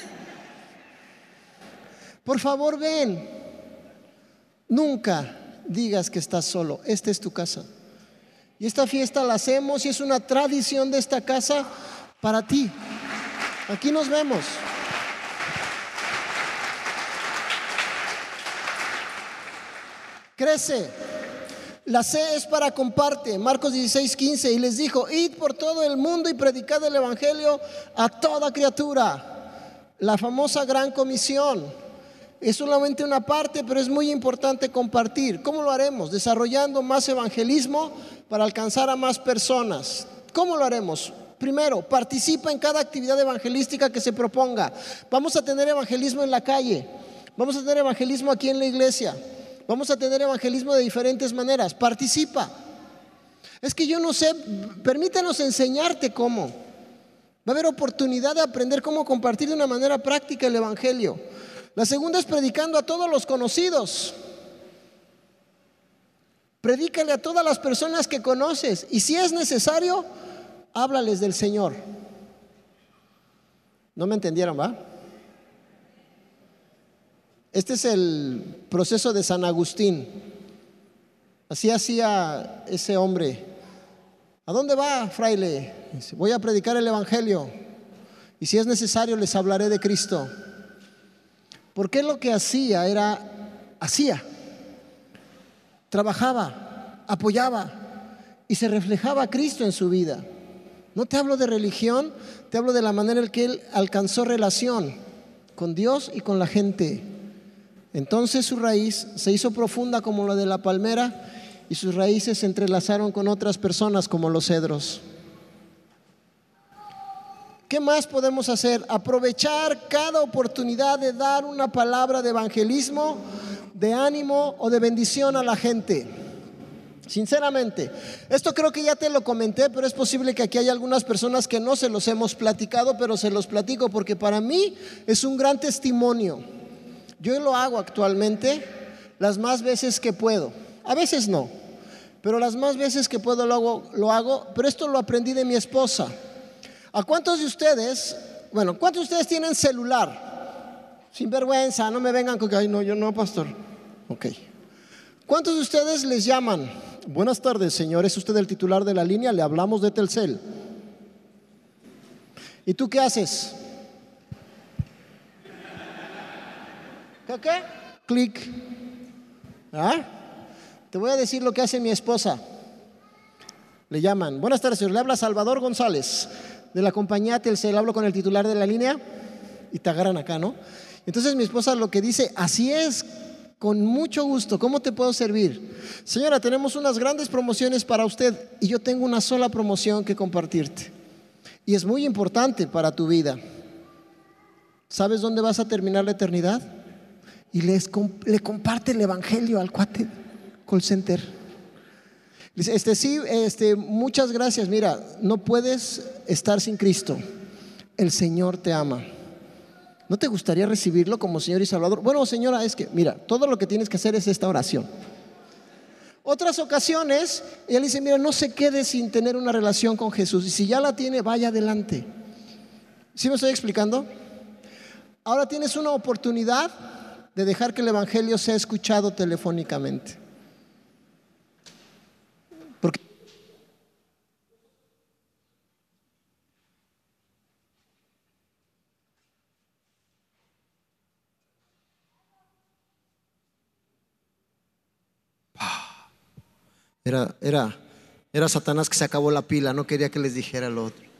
Speaker 1: Por favor, ven. Nunca digas que estás solo. Esta es tu casa. Y esta fiesta la hacemos y es una tradición de esta casa para ti. Aquí nos vemos. Crece. La C es para comparte. Marcos 16:15. Y les dijo: id por todo el mundo y predicad el evangelio a toda criatura. La famosa gran comisión. Es solamente una parte, pero es muy importante compartir. ¿Cómo lo haremos? Desarrollando más evangelismo para alcanzar a más personas. ¿Cómo lo haremos? Primero, participa en cada actividad evangelística que se proponga. Vamos a tener evangelismo en la calle, vamos a tener evangelismo aquí en la iglesia, Vamos a tener evangelismo de diferentes maneras. Participa. Es que yo no sé, permítanos enseñarte cómo. Va a haber oportunidad de aprender cómo compartir de una manera práctica el evangelio. La segunda es predicando a todos los conocidos. Predícale a todas las personas que conoces. Y si es necesario, háblales del Señor. ¿No me entendieron, va? Este es el proceso de San Agustín. Así hacía ese hombre. ¿A dónde va, fraile? Dice, voy a predicar el evangelio. Y si es necesario, les hablaré de Cristo. Porque lo que hacía trabajaba, apoyaba y se reflejaba a Cristo en su vida. No te hablo de religión, te hablo de la manera en que él alcanzó relación con Dios y con la gente. Entonces su raíz se hizo profunda como la de la palmera y sus raíces se entrelazaron con otras personas como los cedros. ¿Qué más podemos hacer? Aprovechar cada oportunidad de dar una palabra de evangelismo, de ánimo o de bendición a la gente. Sinceramente, esto creo que ya te lo comenté, pero es posible que aquí haya algunas personas que no se los hemos platicado, pero se los platico porque para mí es un gran testimonio. Yo lo hago actualmente las más veces que puedo. A veces no, pero las más veces que puedo lo hago, pero esto lo aprendí de mi esposa. ¿A cuántos de ustedes, cuántos de ustedes tienen celular? Sin vergüenza, no me vengan con que, ay no, yo no, pastor. Ok. ¿Cuántos de ustedes les llaman? Buenas tardes, señor, ¿es usted el titular de la línea? Le hablamos de Telcel. ¿Y tú qué haces? ¿Qué? Clic. ¿Ah? Te voy a decir lo que hace mi esposa. Le llaman, buenas tardes, señor, le habla Salvador González de la compañía Telcel, hablo con el titular de la línea y te agarran acá, ¿no? Entonces mi esposa lo que dice, así es, con mucho gusto, ¿cómo te puedo servir? Señora, tenemos unas grandes promociones para usted y yo tengo una sola promoción que compartirte y es muy importante para tu vida. ¿Sabes dónde vas a terminar la eternidad? Y le comparte el evangelio al cuate call center. Dice, muchas gracias, mira, no puedes estar sin Cristo, el Señor te ama. ¿No te gustaría recibirlo como Señor y Salvador? Bueno, señora, es que, mira, todo lo que tienes que hacer es esta oración. Otras ocasiones, ella dice, mira, no se quede sin tener una relación con Jesús. Y si ya la tiene, vaya adelante. ¿Sí me estoy explicando? Ahora tienes una oportunidad de dejar que el evangelio sea escuchado telefónicamente. Porque era Satanás que se acabó la pila, no quería que les dijera lo otro.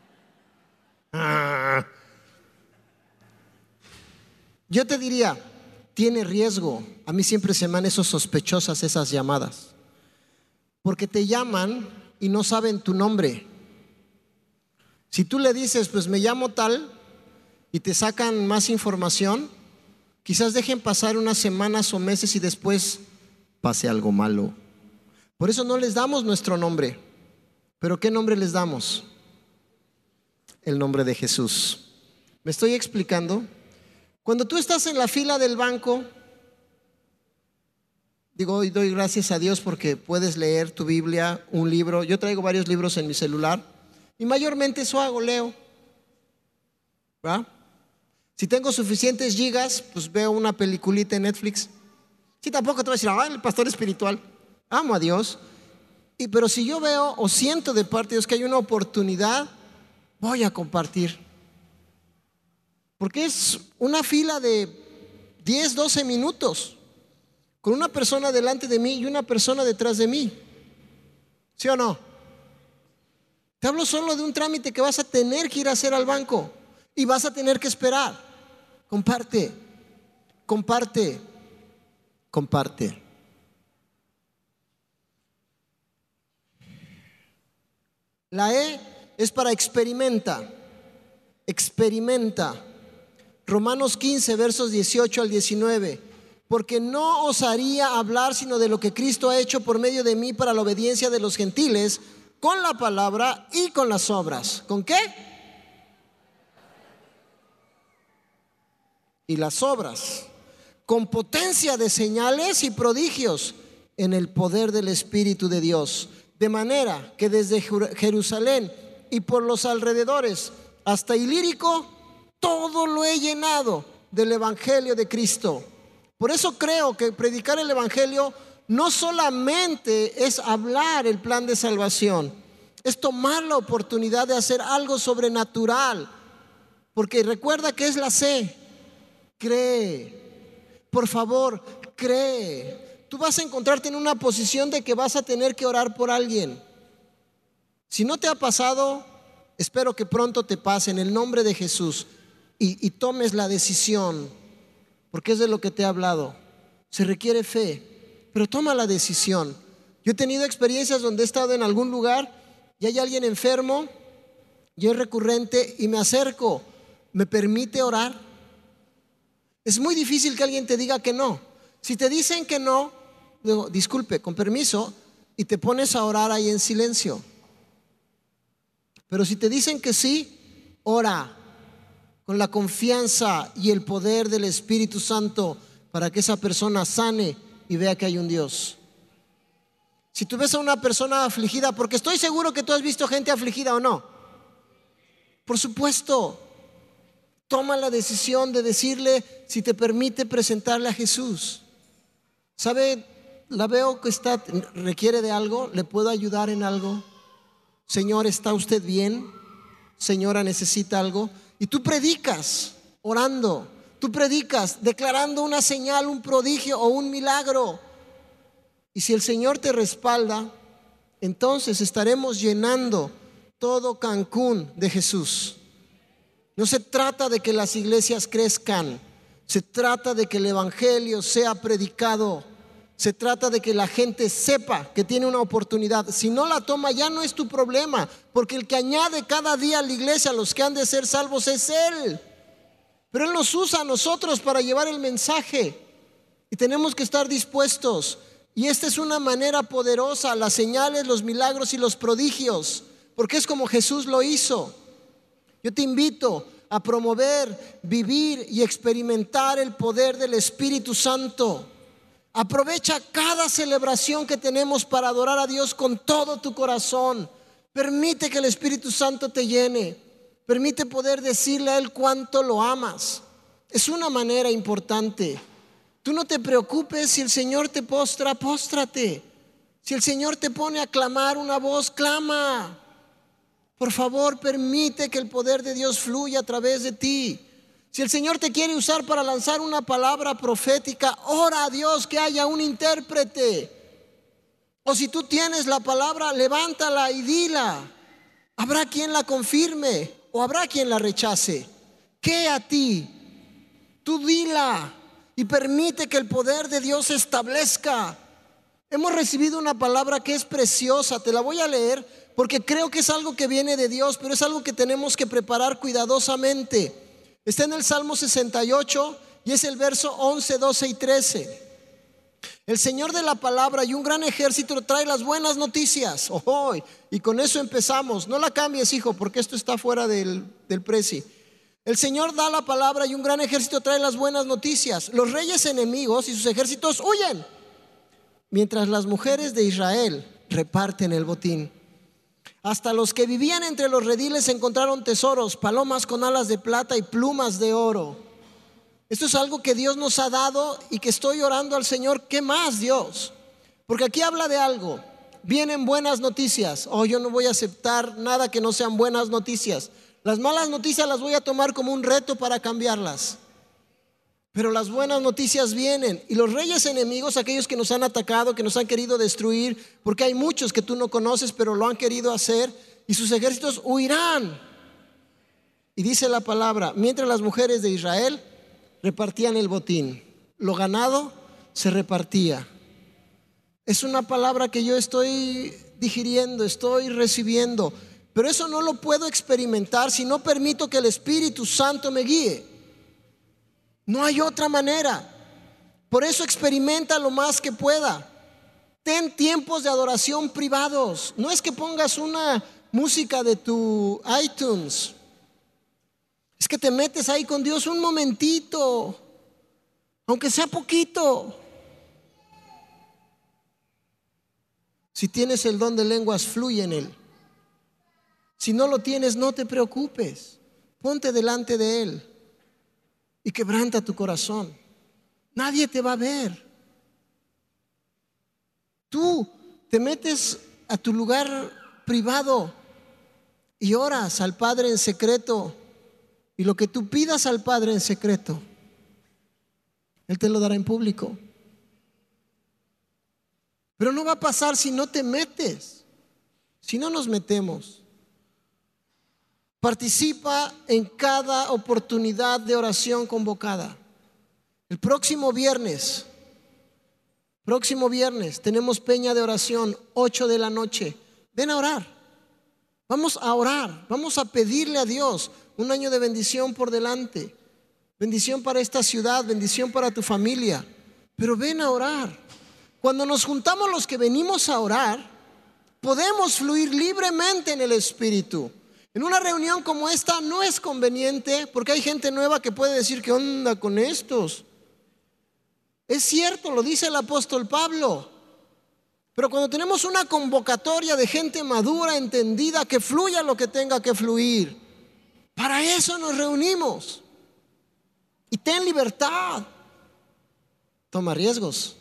Speaker 1: Yo te diría, tiene riesgo. A mí siempre se me han hecho sospechosas esas llamadas, porque te llaman y no saben tu nombre. Si tú le dices, pues me llamo tal, y te sacan más información, quizás dejen pasar unas semanas o meses y después pase algo malo. Por eso no les damos nuestro nombre. ¿Pero qué nombre les damos? El nombre de Jesús. ¿Me estoy explicando? Cuando tú estás en la fila del banco, digo, y doy gracias a Dios porque puedes leer tu Biblia, un libro. Yo traigo varios libros en mi celular y mayormente eso hago, leo. ¿Va? Si tengo suficientes gigas, pues veo una peliculita en Netflix. Sí, tampoco te voy a decir, el pastor espiritual. Amo a Dios. Pero si yo veo o siento de parte de Dios que hay una oportunidad, voy a compartir. Porque es una fila de 10, 12 minutos con una persona delante de mí y una persona detrás de mí. ¿Sí o no? Te hablo solo de un trámite que vas a tener que ir a hacer al banco y vas a tener que esperar. Comparte, comparte, comparte. La E es para experimenta. Experimenta. Romanos 15, versos 18 al 19. porque no osaría hablar sino de lo que Cristo ha hecho por medio de mí para la obediencia de los gentiles, con la palabra y con las obras. ¿Con qué? Y las obras, con potencia de señales y prodigios en el poder del Espíritu de Dios, de manera que desde Jerusalén y por los alrededores hasta Ilírico, todo lo he llenado del Evangelio de Cristo. Por eso creo que predicar el Evangelio no solamente es hablar el plan de salvación, es tomar la oportunidad de hacer algo sobrenatural, porque recuerda que es la C. Cree, por favor, cree. Tú vas a encontrarte en una posición de que vas a tener que orar por alguien. Si no te ha pasado, espero que pronto te pase en el nombre de Jesús y tomes la decisión, porque es de lo que te he hablado. Se requiere fe, pero toma la decisión. Yo he tenido experiencias donde he estado en algún lugar y hay alguien enfermo y es recurrente y me acerco. ¿Me permite orar? Es muy difícil que alguien te diga que no. Si te dicen que no, digo, disculpe, con permiso, y te pones a orar ahí en silencio. Pero si te dicen que sí, ora con la confianza y el poder del Espíritu Santo para que esa persona sane y vea que hay un Dios. Si tú ves a una persona afligida, porque estoy seguro que tú has visto gente afligida o no, por supuesto, toma la decisión de decirle si te permite presentarle a Jesús. ¿Sabe? La veo que requiere de algo. ¿Le puedo ayudar en algo? Señor, ¿está usted bien? Señora, ¿necesita algo? Y tú predicas orando. Tú predicas declarando una señal, un prodigio o un milagro. Y si el Señor te respalda, entonces estaremos llenando todo Cancún de Jesús. No se trata de que las iglesias crezcan, se trata de que el Evangelio sea predicado, se trata de que la gente sepa que tiene una oportunidad. Si no la toma, ya no es tu problema, porque el que añade cada día a la iglesia a los que han de ser salvos es Él. Pero Él nos usa a nosotros para llevar el mensaje y tenemos que estar dispuestos. Y esta es una manera poderosa, las señales, los milagros y los prodigios, porque es como Jesús lo hizo. Yo te invito a promover, vivir y experimentar el poder del Espíritu Santo. Aprovecha cada celebración que tenemos para adorar a Dios con todo tu corazón. Permite que el Espíritu Santo te llene. Permite poder decirle a Él cuánto lo amas. Es una manera importante. Tú no te preocupes si el Señor te postra, póstrate. Si el Señor te pone a clamar una voz, clama. Por favor, permite que el poder de Dios fluya a través de ti. Si el Señor te quiere usar para lanzar una palabra profética, ora a Dios que haya un intérprete. O si tú tienes la palabra, levántala y dila. Habrá quien la confirme o habrá quien la rechace. ¿Qué a ti? Tú dila y permite que el poder de Dios se establezca. Hemos recibido una palabra que es preciosa. Te la voy a leer porque creo que es algo que viene de Dios, pero es algo que tenemos que preparar cuidadosamente. Está en el Salmo 68 y es el verso 11, 12 y 13. El Señor de la palabra y un gran ejército trae las buenas noticias. ¡Oh! Y con eso empezamos. No la cambies, hijo, porque esto está fuera del preci. El Señor da la palabra y un gran ejército trae las buenas noticias. Los reyes enemigos y sus ejércitos huyen, mientras las mujeres de Israel reparten el botín. Hasta los que vivían entre los rediles encontraron tesoros, palomas con alas de plata y plumas de oro. Esto es algo que Dios nos ha dado y que estoy orando al Señor. ¿Qué más, Dios? Porque aquí habla de algo. Vienen buenas noticias. Yo no voy a aceptar nada que no sean buenas noticias. Las malas noticias las voy a tomar como un reto para cambiarlas. Pero las buenas noticias vienen. Y los reyes enemigos, aquellos que nos han atacado, que nos han querido destruir, porque hay muchos que tú no conoces, pero lo han querido hacer, y sus ejércitos huirán. Y dice la palabra, mientras las mujeres de Israel repartían el botín, lo ganado se repartía. Es una palabra que yo estoy digiriendo, estoy recibiendo, pero eso no lo puedo experimentar si no permito que el Espíritu Santo me guíe. No hay otra manera. Por eso experimenta lo más que pueda. Ten tiempos de adoración privados. No es que pongas una música de tu iTunes. Es que te metes ahí con Dios un momentito, aunque sea poquito. Si tienes el don de lenguas, fluye en él. Si no lo tienes, no te preocupes. Ponte delante de él y quebranta tu corazón. Nadie te va a ver. Tú te metes a tu lugar privado y oras al Padre en secreto, y lo que tú pidas al Padre en secreto, Él te lo dará en público. Pero no va a pasar si no te metes, si no nos metemos. Participa en cada oportunidad de oración convocada. El próximo viernes tenemos peña de oración, 8 de la noche. Ven a orar. Vamos a orar, vamos a pedirle a Dios un año de bendición por delante. Bendición para esta ciudad, bendición para tu familia. Pero ven a orar. Cuando nos juntamos los que venimos a orar, podemos fluir libremente en el Espíritu. En una reunión como esta no es conveniente, porque hay gente nueva que puede decir: ¿qué onda con estos? Es cierto, lo dice el apóstol Pablo. Pero cuando tenemos una convocatoria de gente madura, entendida, que fluya lo que tenga que fluir, para eso nos reunimos. Y ten libertad. Toma riesgos.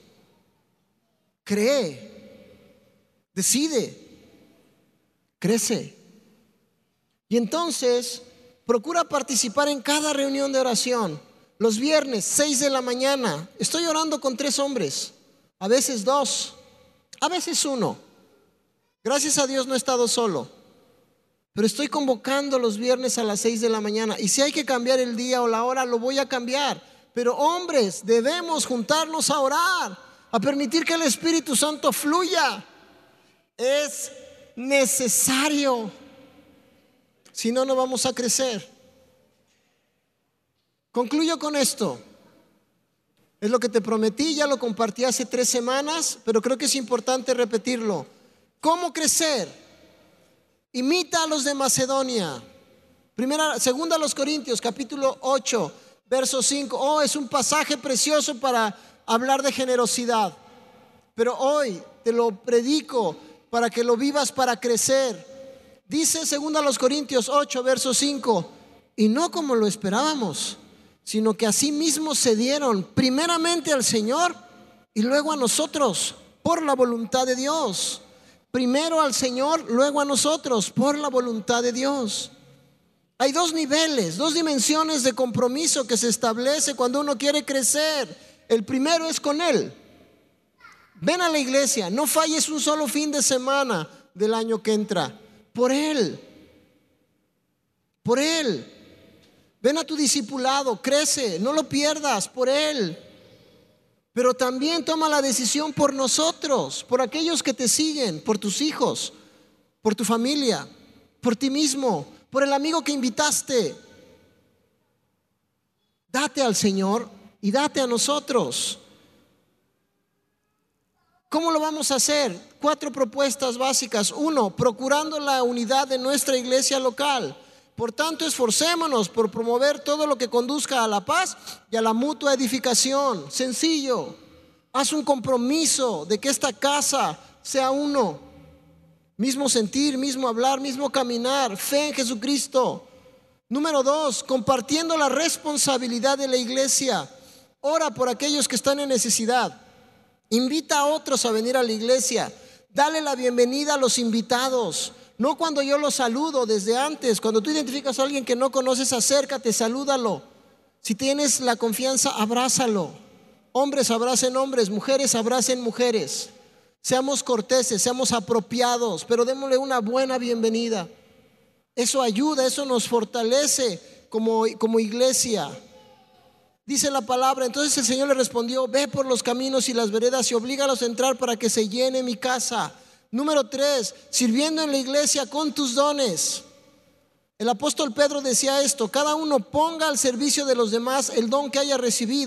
Speaker 1: Cree. Decide. Crece. Y entonces procura participar en cada reunión de oración. Los viernes, 6 de la mañana, estoy orando con 3 hombres, a veces 2, a veces 1. Gracias a Dios no he estado solo, pero estoy convocando los viernes a las 6 de la mañana. Y si hay que cambiar el día o la hora, lo voy a cambiar. Pero hombres, debemos juntarnos a orar, a permitir que el Espíritu Santo fluya. Es necesario. Si no, no vamos a crecer. Concluyo con esto. Es lo que te prometí, ya lo compartí hace 3 semanas, pero creo que es importante repetirlo. ¿Cómo crecer? Imita a los de Macedonia. Segunda a los Corintios, capítulo 8, verso 5. Es un pasaje precioso para hablar de generosidad. Pero hoy te lo predico para que lo vivas para crecer. Dice segunda a los Corintios 8, verso 5. Y no como lo esperábamos, sino que asimismo se dieron primeramente al Señor y luego a nosotros por la voluntad de Dios. Primero al Señor, luego a nosotros por la voluntad de Dios. Hay 2 niveles, 2 dimensiones de compromiso que se establece cuando uno quiere crecer. El primero es con Él. Ven a la iglesia, no falles un solo fin de semana del año que entra. Por Él. Por Él. Ven a tu discipulado, crece, no lo pierdas, por Él. Pero también toma la decisión por nosotros, por aquellos que te siguen, por tus hijos, por tu familia, por ti mismo, por el amigo que invitaste. Date al Señor y date a nosotros. ¿Cómo lo vamos a hacer? 4 propuestas básicas. 1, procurando la unidad de nuestra iglesia local. Por tanto, esforcémonos por promover todo lo que conduzca a la paz y a la mutua edificación. Sencillo. Haz un compromiso de que esta casa sea uno. Mismo sentir, mismo hablar, mismo caminar. Fe en Jesucristo. Número 2, compartiendo la responsabilidad de la iglesia. Ora por aquellos que están en necesidad. Invita a otros a venir a la iglesia. Dale la bienvenida a los invitados. No cuando yo los saludo, desde antes. Cuando tú identificas a alguien que no conoces, acércate, salúdalo. Si tienes la confianza, abrázalo. Hombres abracen hombres, mujeres abracen mujeres. Seamos corteses, seamos apropiados, pero démosle una buena bienvenida. Eso ayuda, eso nos fortalece como iglesia. Dice la palabra, entonces el Señor le respondió: ve por los caminos y las veredas y oblígalos a entrar para que se llene mi casa. Número 3, sirviendo en la iglesia con tus dones. El apóstol Pedro decía esto: cada uno ponga al servicio de los demás el don que haya recibido,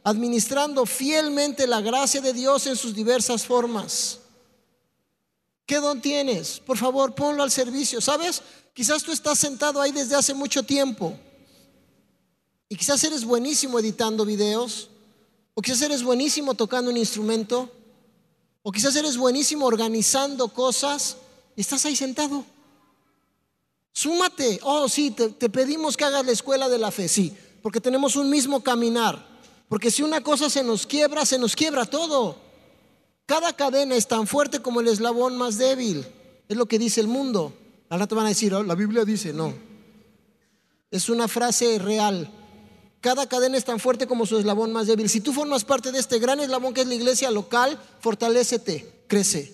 Speaker 1: administrando fielmente la gracia de Dios en sus diversas formas. ¿Qué don tienes? Por favor, ponlo al servicio. ¿Sabes? Quizás tú estás sentado ahí desde hace mucho tiempo y quizás eres buenísimo editando videos, o quizás eres buenísimo tocando un instrumento, o quizás eres buenísimo organizando cosas y estás ahí sentado. Súmate. Oh, sí, te pedimos que hagas la escuela de la fe. Sí, porque tenemos un mismo caminar. Porque si una cosa se nos quiebra todo. Cada cadena es tan fuerte como el eslabón más débil. Es lo que dice el mundo. Al rato van a decir, oh, la Biblia dice. No, es una frase real. Cada cadena es tan fuerte como su eslabón más débil. Si tú formas parte de este gran eslabón que es la iglesia local, fortalécete, crece,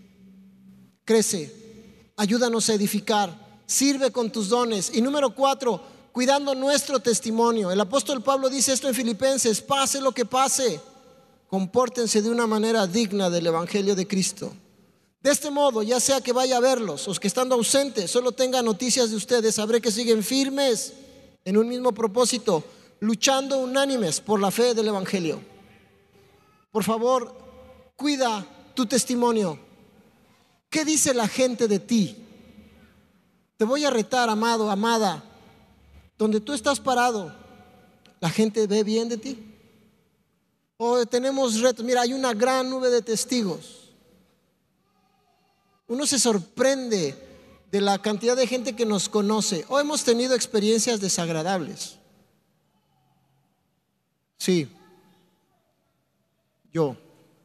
Speaker 1: ayúdanos a edificar, sirve con tus dones. Y número 4, cuidando nuestro testimonio. El apóstol Pablo dice esto en Filipenses: pase lo que pase, compórtense de una manera digna del evangelio de Cristo. De este modo, ya sea que vaya a verlos o que estando ausentes solo tenga noticias de ustedes, sabré que siguen firmes en un mismo propósito, luchando unánimes por la fe del evangelio. Por favor, cuida tu testimonio. ¿Qué dice la gente de ti? Te voy a retar, amado, amada. Donde tú estás parado, ¿la gente ve bien de ti? O tenemos retos. Mira, hay una gran nube de testigos. Uno se sorprende de la cantidad de gente que nos conoce. O hemos tenido experiencias desagradables. Sí, yo.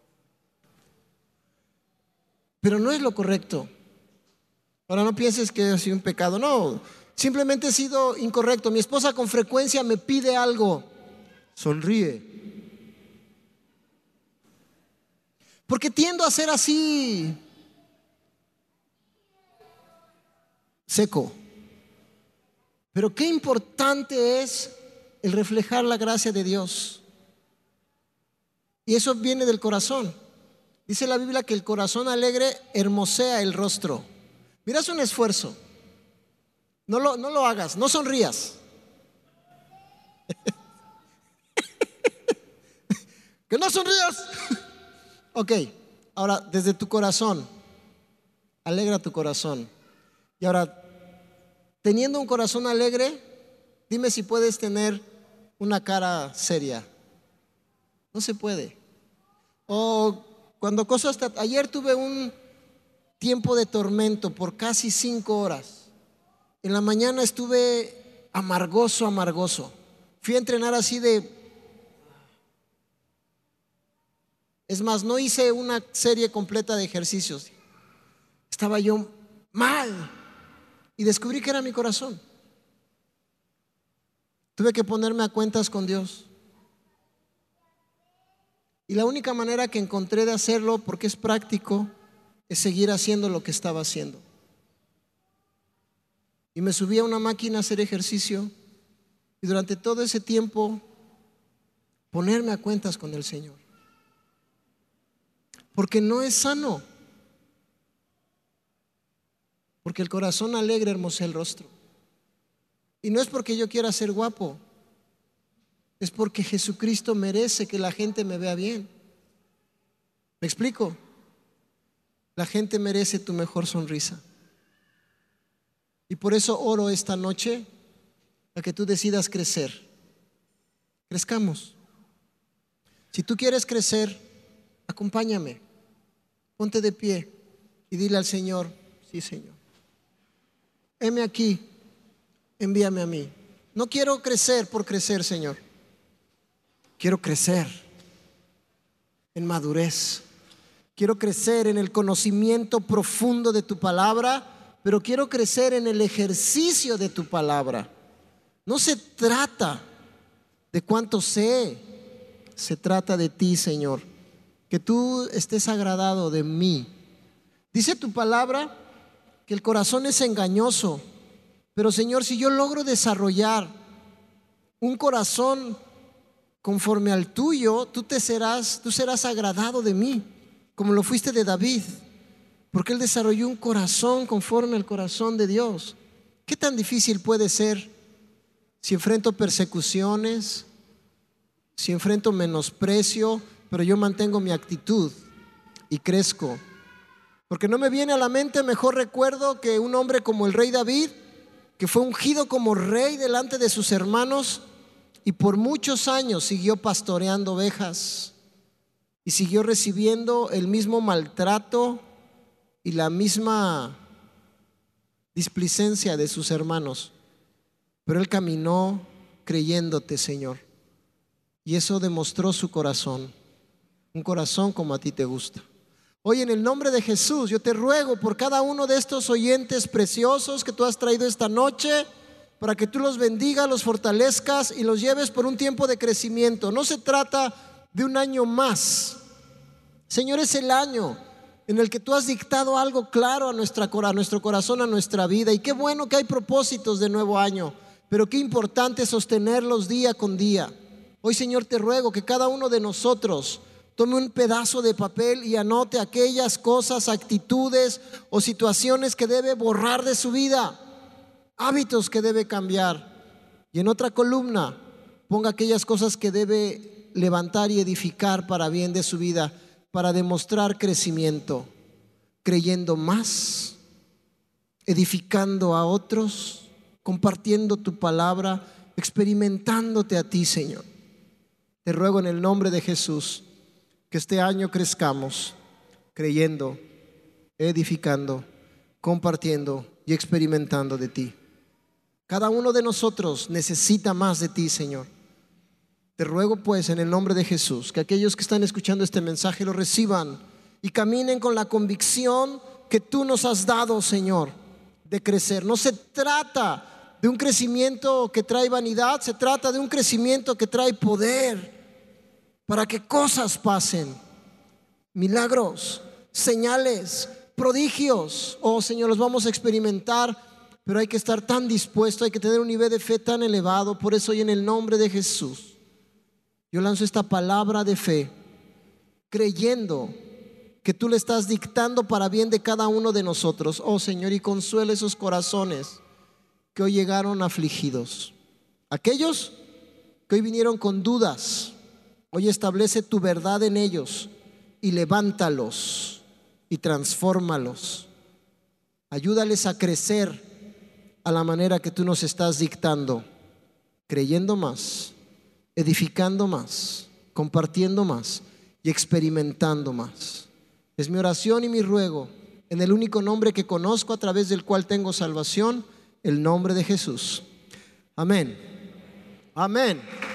Speaker 1: Pero no es lo correcto. Ahora no pienses que ha sido un pecado. No, simplemente he sido incorrecto. Mi esposa con frecuencia me pide algo. Sonríe. Porque tiendo a ser así, seco. Pero qué importante es el reflejar la gracia de Dios. Y eso viene del corazón. Dice la Biblia que el corazón alegre hermosea el rostro. Mira, es un esfuerzo. No lo hagas, no sonrías. Que no sonrías. Ok, ahora desde tu corazón, alegra tu corazón. Y ahora, teniendo un corazón alegre, dime si puedes tener una cara seria. No se puede. O cuando ayer tuve un tiempo de tormento por casi 5 horas. En la mañana estuve amargoso. Fui a entrenar así de... Es más, no hice una serie completa de ejercicios. Estaba yo mal y descubrí que era mi corazón. Tuve que ponerme a cuentas con Dios. Y la única manera que encontré de hacerlo, porque es práctico, es seguir haciendo lo que estaba haciendo. Y me subí a una máquina a hacer ejercicio y durante todo ese tiempo ponerme a cuentas con el Señor. Porque no es sano. Porque el corazón alegre hermosea el rostro. Y no es porque yo quiera ser guapo, es porque Jesucristo merece que la gente me vea bien. ¿Me explico? La gente merece tu mejor sonrisa. Y por eso oro esta noche a que tú decidas crecer. Crezcamos. Si tú quieres crecer, acompáñame. Ponte de pie y dile al Señor: sí, Señor, heme aquí, envíame a mí. No quiero crecer por crecer, Señor. Quiero crecer en madurez. Quiero crecer en el conocimiento profundo de tu palabra, pero quiero crecer en el ejercicio de tu palabra. No se trata de cuánto sé, se trata de ti, Señor. Que tú estés agradado de mí. Dice tu palabra que el corazón es engañoso, pero Señor, si yo logro desarrollar un corazón conforme al tuyo, tú serás agradado de mí, como lo fuiste de David, porque él desarrolló un corazón conforme al corazón de Dios. ¿Qué tan difícil puede ser si enfrento persecuciones, si enfrento menosprecio, pero yo mantengo mi actitud y crezco. Porque no me viene a la mente mejor recuerdo que un hombre como el rey David, que fue ungido como rey delante de sus hermanos y por muchos años siguió pastoreando ovejas y siguió recibiendo el mismo maltrato y la misma displicencia de sus hermanos. Pero él caminó creyéndote, Señor, y eso demostró su corazón, un corazón como a ti te gusta. Hoy, en el nombre de Jesús, yo te ruego por cada uno de estos oyentes preciosos que tú has traído esta noche, para que tú los bendigas, los fortalezcas y los lleves por un tiempo de crecimiento. No se trata de un año más, Señor, es el año en el que tú has dictado algo claro a nuestro corazón, a nuestra vida. Y qué bueno que hay propósitos de nuevo año, pero qué importante sostenerlos día con día. Hoy, Señor, te ruego que cada uno de nosotros tome un pedazo de papel y anote aquellas cosas, actitudes o situaciones que debe borrar de su vida, hábitos que debe cambiar. Y en otra columna ponga aquellas cosas que debe levantar y edificar para bien de su vida, para demostrar crecimiento, creyendo más, edificando a otros, compartiendo tu palabra, experimentándote a ti, Señor. Te ruego en el nombre de Jesús que este año crezcamos creyendo, edificando, compartiendo y experimentando de ti. Cada uno de nosotros necesita más de ti, Señor. Te ruego pues en el nombre de Jesús que aquellos que están escuchando este mensaje lo reciban y caminen con la convicción que tú nos has dado, Señor, de crecer. No se trata de un crecimiento que trae vanidad, se trata de un crecimiento que trae poder para que cosas pasen, milagros, señales, prodigios. Oh, Señor, los vamos a experimentar, pero hay que estar tan dispuesto, hay que tener un nivel de fe tan elevado. Por eso hoy, en el nombre de Jesús, yo lanzo esta palabra de fe, creyendo que tú le estás dictando para bien de cada uno de nosotros. Oh, Señor, y consuela esos corazones que hoy llegaron afligidos. Aquellos que hoy vinieron con dudas, hoy establece tu verdad en ellos y levántalos y transfórmalos. Ayúdales a crecer a la manera que tú nos estás dictando, creyendo más, edificando más, compartiendo más y experimentando más. Es mi oración y mi ruego en el único nombre que conozco, a través del cual tengo salvación, el nombre de Jesús. Amén. Amén.